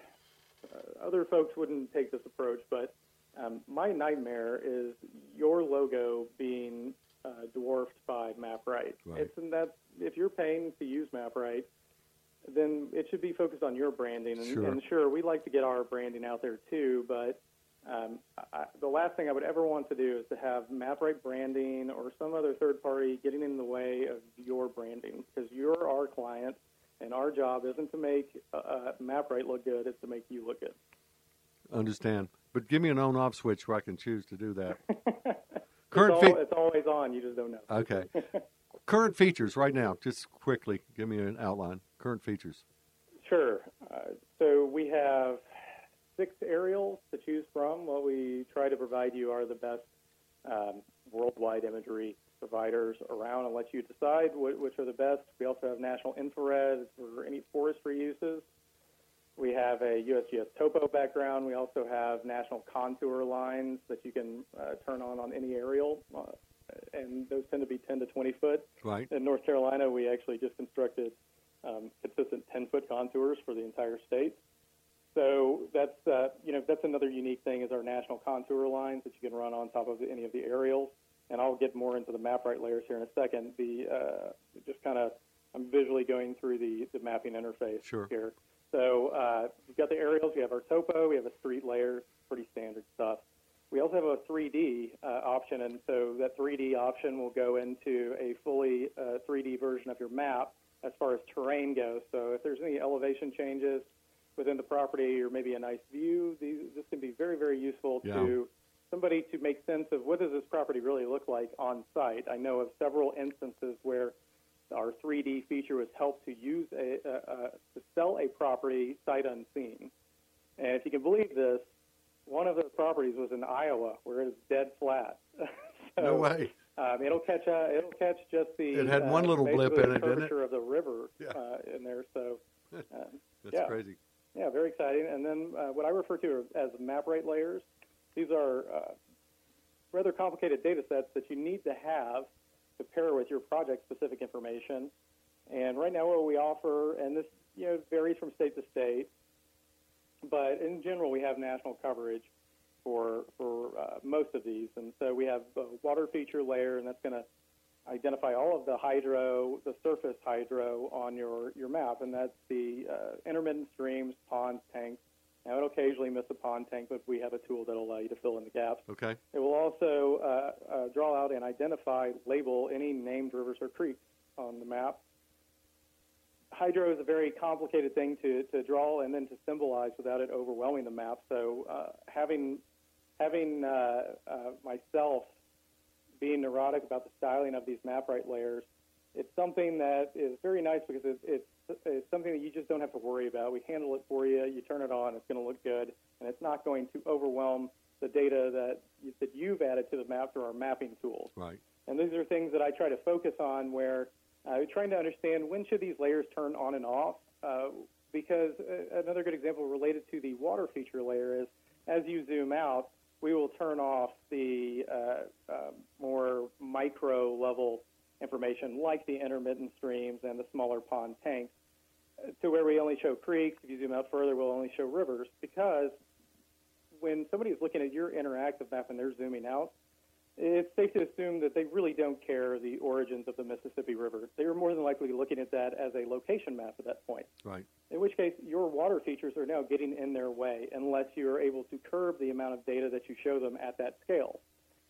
other folks wouldn't take this approach, but um, my nightmare is your logo being uh, dwarfed by MapRight. Right. It's and that's if you're paying to use MapRight, then it should be focused on your branding. And Sure. and sure, we like to get our branding out there too, but um, I, the last thing I would ever want to do is to have MapRight branding or some other third party getting in the way of your branding, because you're our client. And our job isn't to make uh, MapRight look good; it's to make you look good. Understand. But give me an on-off switch where I can choose to do that. Current it's, fe- all, it's always on. You just don't know. Okay. Current features right now. Just quickly, give me an outline. Current features. Sure. Uh, so we have six aerials to choose from. What we try to provide you are the best um, worldwide imagery providers around and let you decide wh- which are the best. We also have national infrared for any forestry uses. We have a U S G S topo background. We also have national contour lines that you can uh, turn on on any aerial, uh, and those tend to be ten to twenty foot. Right. In North Carolina, we actually just constructed um, consistent ten foot contours for the entire state. So that's uh, you know that's another unique thing is our national contour lines that you can run on top of any of the aerials. And I'll get more into the MapRight layers here in a second. The uh, just kind of I'm visually going through the, the mapping interface sure. here. So uh, we've got the aerials, we have our topo, we have a street layer, pretty standard stuff. We also have a three D uh, option, and so that three D option will go into a fully uh, three D version of your map as far as terrain goes. So if there's any elevation changes within the property or maybe a nice view, these, this can be very, very useful yeah. to somebody to make sense of what does this property really look like on site. I know of several instances where our three D feature was helped to use a, uh, uh, to sell a property sight unseen. And if you can believe this, one of those properties was in Iowa, where it's dead flat. so, no way. Um, it'll catch uh, it'll catch just the it had one uh, little blip in it, didn't it? Curvature of the river yeah. uh, in there. So um, that's yeah. crazy. Yeah, very exciting. And then uh, what I refer to as MapRight layers. These are uh, rather complicated data sets that you need to have to pair with your project-specific information. And right now what we offer, and this you know varies from state to state, but in general we have national coverage for, for uh, most of these. And so we have a water feature layer, and that's going to identify all of the hydro, the surface hydro on your, your map, and that's the uh, intermittent streams, ponds, tanks. Now, it'll occasionally miss a pond tank, but we have a tool that will allow you to fill in the gaps. Okay. It will also uh, uh, draw out and identify, label any named rivers or creeks on the map. Hydro is a very complicated thing to, to draw and then to symbolize without it overwhelming the map. So uh, having, having uh, uh, myself being neurotic about the styling of these MapRight layers, it's something that is very nice because it, it's, it's something that you just don't have to worry about. We handle it for you. You turn it on. It's going to look good, and it's not going to overwhelm the data that, you, that you've added to the map through our mapping tools. Right. And these are things that I try to focus on where uh, trying to understand when should these layers turn on and off, uh, because uh, another good example related to the water feature layer is as you zoom out, we will turn off the uh, uh, more micro level information like the intermittent streams and the smaller pond tanks uh, to where we only show creeks. If you zoom out further, we'll only show rivers, because when somebody is looking at your interactive map and they're zooming out, it's safe to assume that they really don't care the origins of the Mississippi River. They are more than likely looking at that as a location map at that point. Right. In which case, your water features are now getting in their way unless you are able to curb the amount of data that you show them at that scale.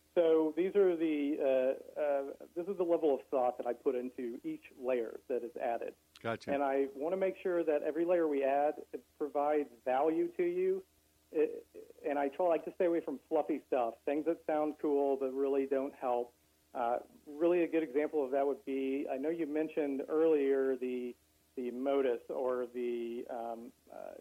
So these are the uh, uh, this is the level of thought that I put into each layer that is added. Gotcha. And I want to make sure that every layer we add, it provides value to you. It, and I try like to stay away from fluffy stuff, things that sound cool but really don't help. Uh, really a good example of that would be, I know you mentioned earlier the the MODIS, or the um, uh,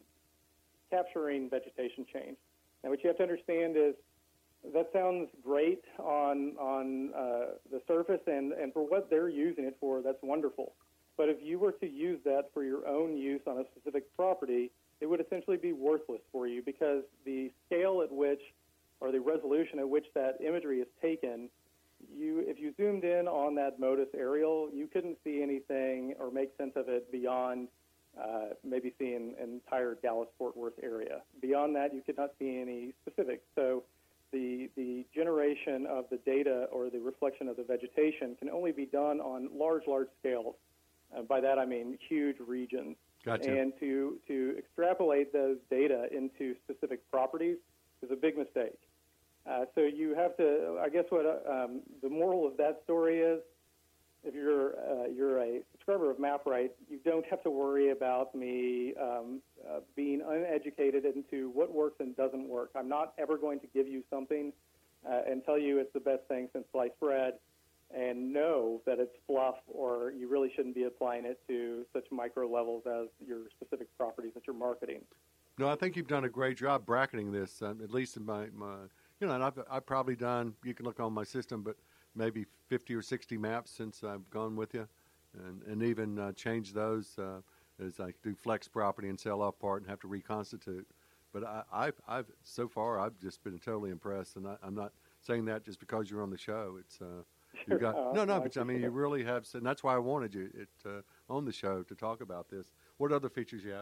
capturing vegetation change. Now what you have to understand is that sounds great on, on uh, the surface, and, and for what they're using it for, that's wonderful. But if you were to use that for your own use on a specific property, it would essentially be worthless for you, because the scale at which, or the resolution at which that imagery is taken, you, if you zoomed in on that MODIS aerial, you couldn't see anything or make sense of it beyond uh, maybe seeing an entire Dallas-Fort Worth area. Beyond that, you could not see any specifics. So the, the generation of the data or the reflection of the vegetation can only be done on large, large scales. Uh, by that I mean huge regions. Gotcha. And to, to extrapolate those data into specific properties is a big mistake. Uh, so you have to, I guess what uh, um, the moral of that story is, if you're uh, you're a subscriber of MapRight, you don't have to worry about me um, uh, being uneducated into what works and doesn't work. I'm not ever going to give you something uh, and tell you it's the best thing since sliced bread, and know that it's fluff, or you really shouldn't be applying it to such micro levels as your specific properties that you're marketing. No, I think you've done a great job bracketing this, um, at least in my, my you know, and I've, I've probably done, you can look on my system, but maybe fifty or sixty maps since I've gone with you, and, and even uh, changed those uh, as I do flex property and sell off part and have to reconstitute. But I, I've, I've, so far, I've just been totally impressed, and I, I'm not saying that just because you're on the show. It's, uh, you got, Uh, no, no, I but I mean, you really have, and that's why I wanted you it, uh, on the show to talk about this. What other features you have?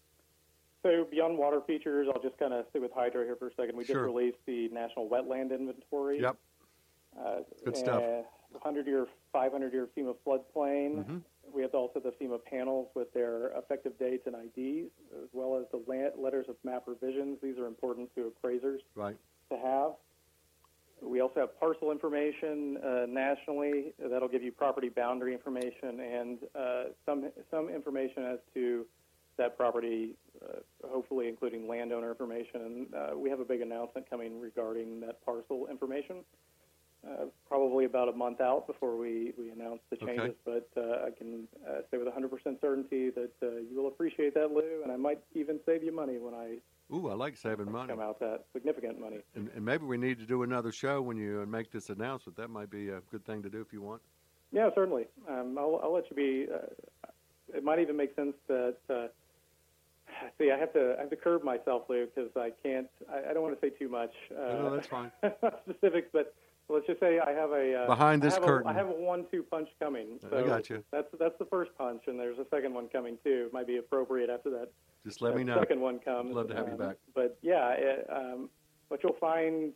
So beyond water features, I'll just kind of stay with hydro here for a second. We Sure. just released the National Wetland Inventory. Yep. Uh, Good stuff. one hundred year, five hundred year FEMA floodplain. Mm-hmm. We have also the FEMA panels with their effective dates and I Ds, as well as the land, letters of map revisions. These are important to appraisers Right. to have. We also have parcel information uh, nationally. That'll give you property boundary information and uh, some some information as to that property, uh, hopefully including landowner information. And uh, we have a big announcement coming regarding that parcel information, uh, probably about a month out before we, we announce the changes. Okay. But uh, I can uh, say with one hundred percent certainty that uh, you will appreciate that, Lou, and I might even save you money when I Ooh, I like saving money. come out that significant money. And, and maybe we need to do another show when you make this announcement. That might be a good thing to do if you want. Yeah, certainly. Um, I'll, I'll let you be. Uh, it might even make sense that. Uh, see, I have to. I have to curb myself, Lou, because I can't. I, I don't want to say too much. Uh, No, no, that's fine. specifics, but let's just say I have a uh, Behind this I have curtain. A, I have a one-two punch coming. So I got you. That's that's the first punch, and there's a second one coming too. It might be appropriate after that. Just let that me know. Second one comes. Love to have you um, back. But yeah, it, um, what you'll find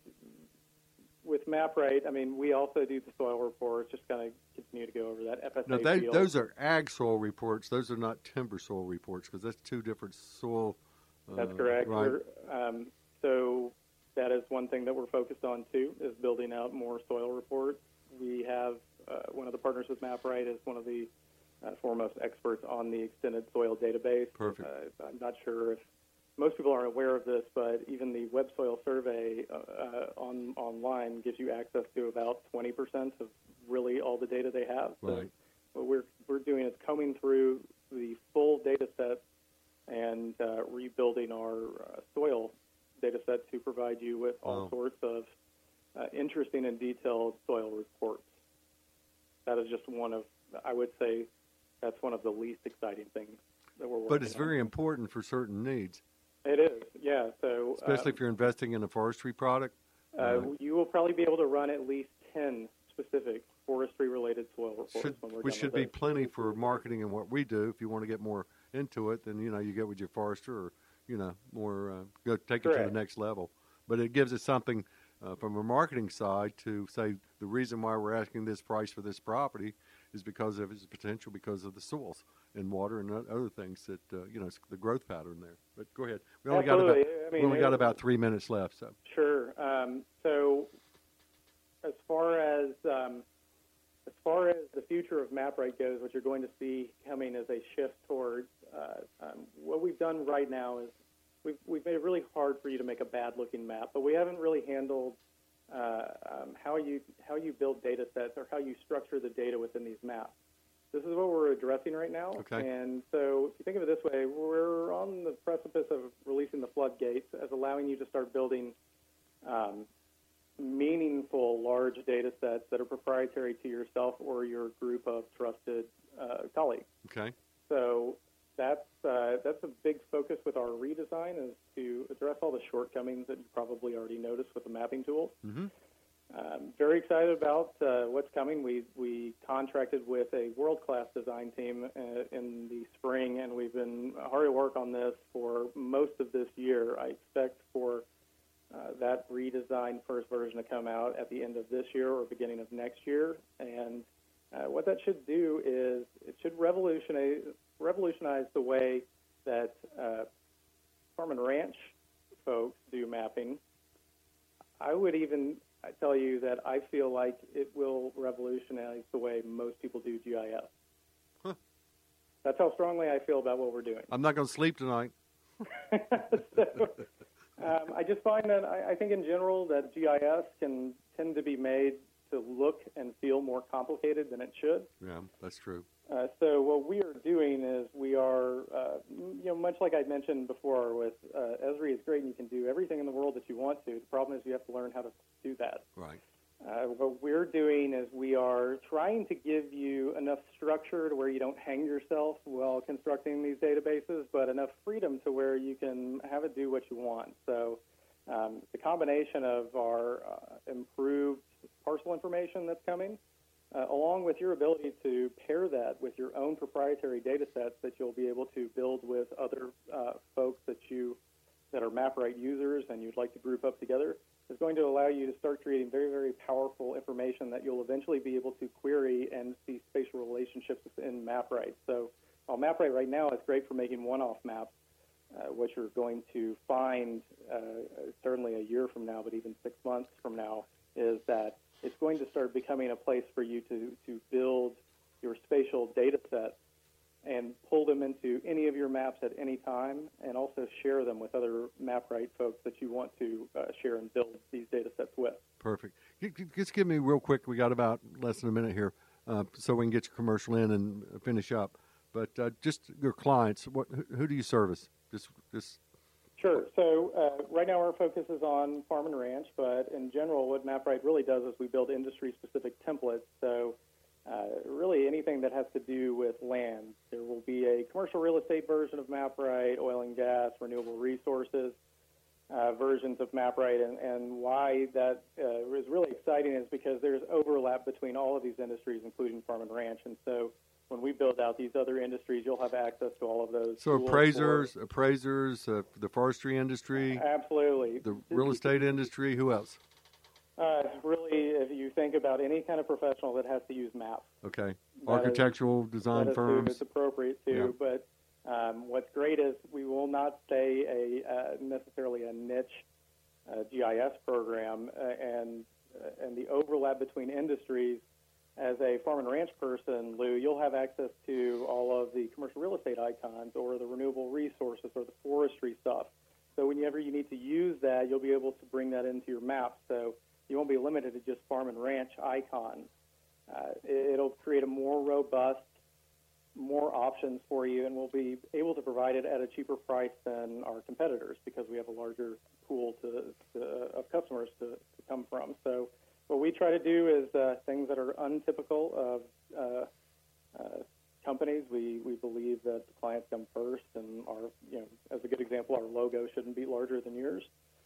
with MapRight, I mean, we also do the soil reports. Just kind of continue to go over that F S A No, they, field. those are ag soil reports. Those are not timber soil reports because that's two different soil. Uh, That's correct. Right. We're, um, so that is one thing that we're focused on too, is building out more soil reports. We have uh, one of the partners with MapRight is one of the uh, foremost experts on the extended soil database. Perfect. Uh, I'm not sure if most people aren't aware of this, but even the Web Soil Survey uh, uh, on online gives you access to about twenty percent of really all the data they have. So Right. what we're we're doing is combing through the full data set and uh, rebuilding our uh, soil data set to provide you with all Wow. sorts of uh, interesting and detailed soil reports. That is just one of, I would say, that's one of the least exciting things that we're working on. But it's very important for certain needs, It is, yeah. So, especially uh, if you're investing in a forestry product. uh, Uh, you will probably be able to run at least ten specific forestry-related soil reports should, when we're which done should with be it. plenty for marketing and what we do. If you want to get more into it, then you know you get with your forester, or you know more uh, go take it to Correct. the next level. But it gives us something uh, from a marketing side to say the reason why we're asking this price for this property is because of its potential, because of the soils and water and other things that uh, you know it's the growth pattern there. But go ahead. We only Absolutely. got about I mean, we only got it- about three minutes left. So Sure. Um, so, as far as um, as far as the future of MapRight goes, what you're going to see coming is a shift towards uh, um, what we've done right now is we've we've made it really hard for you to make a bad-looking map, but we haven't really handled uh, um, how you how you build data sets or how you structure the data within these maps. This is what we're addressing right now. Okay. And so if you think of it this way, we're on the precipice of releasing the floodgates as allowing you to start building um, meaningful large data sets that are proprietary to yourself or your group of trusted uh, colleagues. okay, So that's uh, that's a big focus with our redesign, is to address all the shortcomings that you probably already noticed with the mapping tools. mm-hmm. Um, very excited about uh, what's coming. We we contracted with a world-class design team uh, in the spring, and we've been hard at work on this for most of this year. I expect for uh, that redesigned first version to come out at the end of this year or beginning of next year. And uh, what that should do is it should revolutionize revolutionize the way that uh, farm and ranch folks do mapping. I would even I tell you that I feel like it will revolutionize the way most people do G I S. Huh. That's how strongly I feel about what we're doing. I'm not going to sleep tonight. so, um, I just find that I, I think in general that G I S can tend to be made to look and feel more complicated than it should. Yeah, that's true. Uh, so what we are doing is we are, uh, you know, much like I mentioned before with uh, Esri is great and you can do everything in the world that you want to. The problem is you have to learn how to do that. Right. Uh, what we're doing is we are trying to give you enough structure to where you don't hang yourself while constructing these databases, but enough freedom to where you can have it do what you want. So um, the combination of our uh, improved parcel information that's coming, Uh, along with your ability to pair that with your own proprietary data sets that you'll be able to build with other uh, folks that you that are MapRight users and you'd like to group up together, is going to allow you to start creating very, very powerful information that you'll eventually be able to query and see spatial relationships within MapRight. So while MapRight right now is great for making one-off maps, uh, what you're going to find uh, certainly a year from now, but even six months from now, is that it's going to start becoming a place for you to, to build your spatial data sets and pull them into any of your maps at any time and also share them with other MapRight folks that you want to uh, share and build these data sets with. Perfect. Just give me real quick, we got about less than a minute here, uh, so we can get your commercial in and finish up. But uh, just your clients, what, who do you service? Just, just Sure. So uh, right now our focus is on farm and ranch, but in general what MapRight really does is we build industry-specific templates. So uh, really anything that has to do with land. There will be a commercial real estate version of MapRight, oil and gas, renewable resources uh, versions of MapRight, and, and why that uh, is really exciting is because there's overlap between all of these industries, including farm and ranch. And so when we build out these other industries, you'll have access to all of those. So appraisers, for, appraisers, uh, the forestry industry. Absolutely. The real estate industry, who else? Uh, really, if you think about any kind of professional that has to use maps. Okay. Architectural is, design that firms. It's appropriate too, yeah. But um, what's great is we will not say a uh, necessarily a niche uh, G I S program, uh, and uh, and the overlap between industries. As a farm and ranch person, Lou, you'll have access to all of the commercial real estate icons or the renewable resources or the forestry stuff. So whenever you need to use that, you'll be able to bring that into your map. So you won't be limited to just farm and ranch icons. Uh, it'll create a more robust, more options for you, and we'll be able to provide it at a cheaper price than our competitors because we have a larger pool to, to, of customers to, to come from. So what we try to do is uh, things that are untypical of uh, uh, companies. We, we believe that the clients come first, and our, you know, as a good example, our logo shouldn't be larger than yours.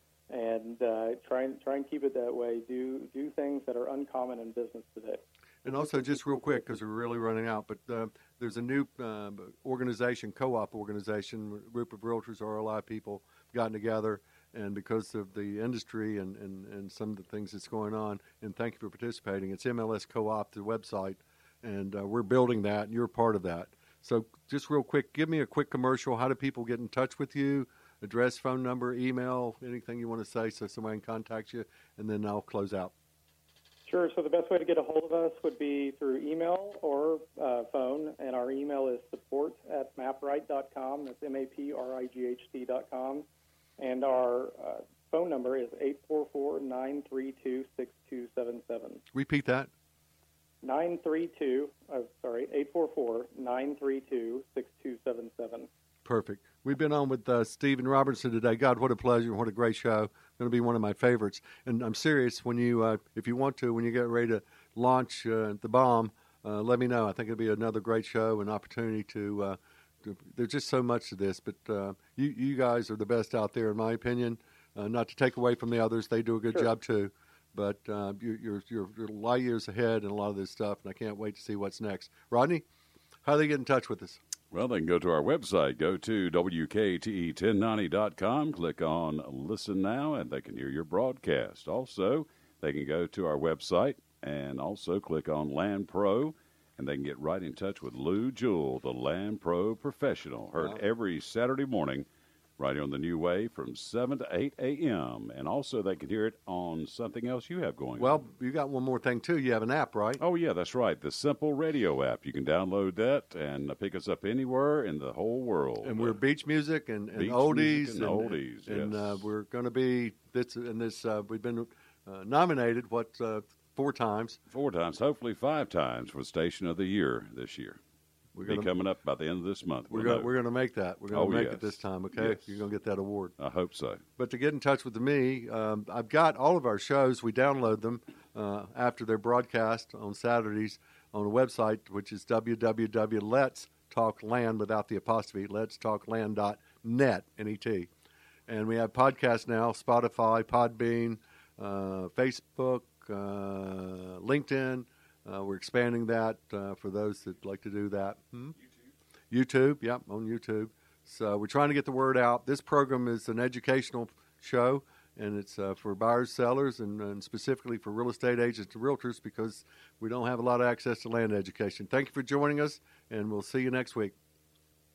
And uh, try and try and keep it that way. Do do things that are uncommon in business today. And also, just real quick, because we're really running out, but uh, there's a new uh, organization, co-op organization, a group of realtors, R L I people gotten together. And because of the industry and, and, and some of the things that's going on, and thank you for participating, it's M L S Co-op, the website, and uh, we're building that, and you're part of that. So just real quick, give me a quick commercial. How do people get in touch with you? Address, phone number, email, anything you want to say so somebody can contact you, and then I'll close out. Sure. So the best way to get a hold of us would be through email or uh, phone, and our email is support at mapright dot com. That's M A P R I G H T dot com. And our uh, phone number is eight four four, nine three two, six two seven seven. Repeat that. nine three two, uh, sorry, eight four four, nine three two, six two seven seven. Perfect. We've been on with uh, Stephen Robertson today. God, what a pleasure. What a great show. Going to be one of my favorites. And I'm serious, when you, uh, if you want to, when you get ready to launch uh, the bomb, uh, let me know. I think it'll be another great show and opportunity to uh, there's just so much to this, but uh, you, you guys are the best out there, in my opinion. Uh, not to take away from the others, they do a good sure. job too. But uh, you, you're, you're you're light years ahead in a lot of this stuff, and I can't wait to see what's next. Rodney, how do they get in touch with us? Well, they can go to our website. Go to W K T E ten ninety dot com. Click on Listen Now, and they can hear your broadcast. Also, they can go to our website and also click on Land Pro. And they can get right in touch with Lou Jewell, the Land Pro professional, heard wow. every Saturday morning right here on the New Wave from seven to eight a.m. And also they can hear it on something else you have going Well, on. you got one more thing, too. You have an app, right? Oh, yeah, that's right. The Simple Radio app. You can download that and uh, pick us up anywhere in the whole world. And we're beach music and, and Beach oldies. music and oldies, And uh, yes. we're going to be, this, in this, uh, we've been uh, nominated, what, uh, four times. Four times, hopefully five times for Station of the Year this year. We're Be going coming up by the end of this month. we're We'll gonna, know. we're going to make that. We're going to Oh, make yes. it this time, okay? Yes. You're going to get that award. I hope so. But to get in touch with me, um, I've got all of our shows. We download them uh, after they're broadcast on Saturdays on a website, which is w w w dot lets talk land without the apostrophe, lets talk land dot net, N E T. And we have podcasts now, Spotify, Podbean, uh, Facebook, uh, LinkedIn. Uh, we're expanding that uh, for those that like to do that. Hmm? YouTube. YouTube, yep, on YouTube. So we're trying to get the word out. This program is an educational show, and it's uh, for buyers, sellers, and, and specifically for real estate agents and realtors because we don't have a lot of access to land education. Thank you for joining us, and we'll see you next week.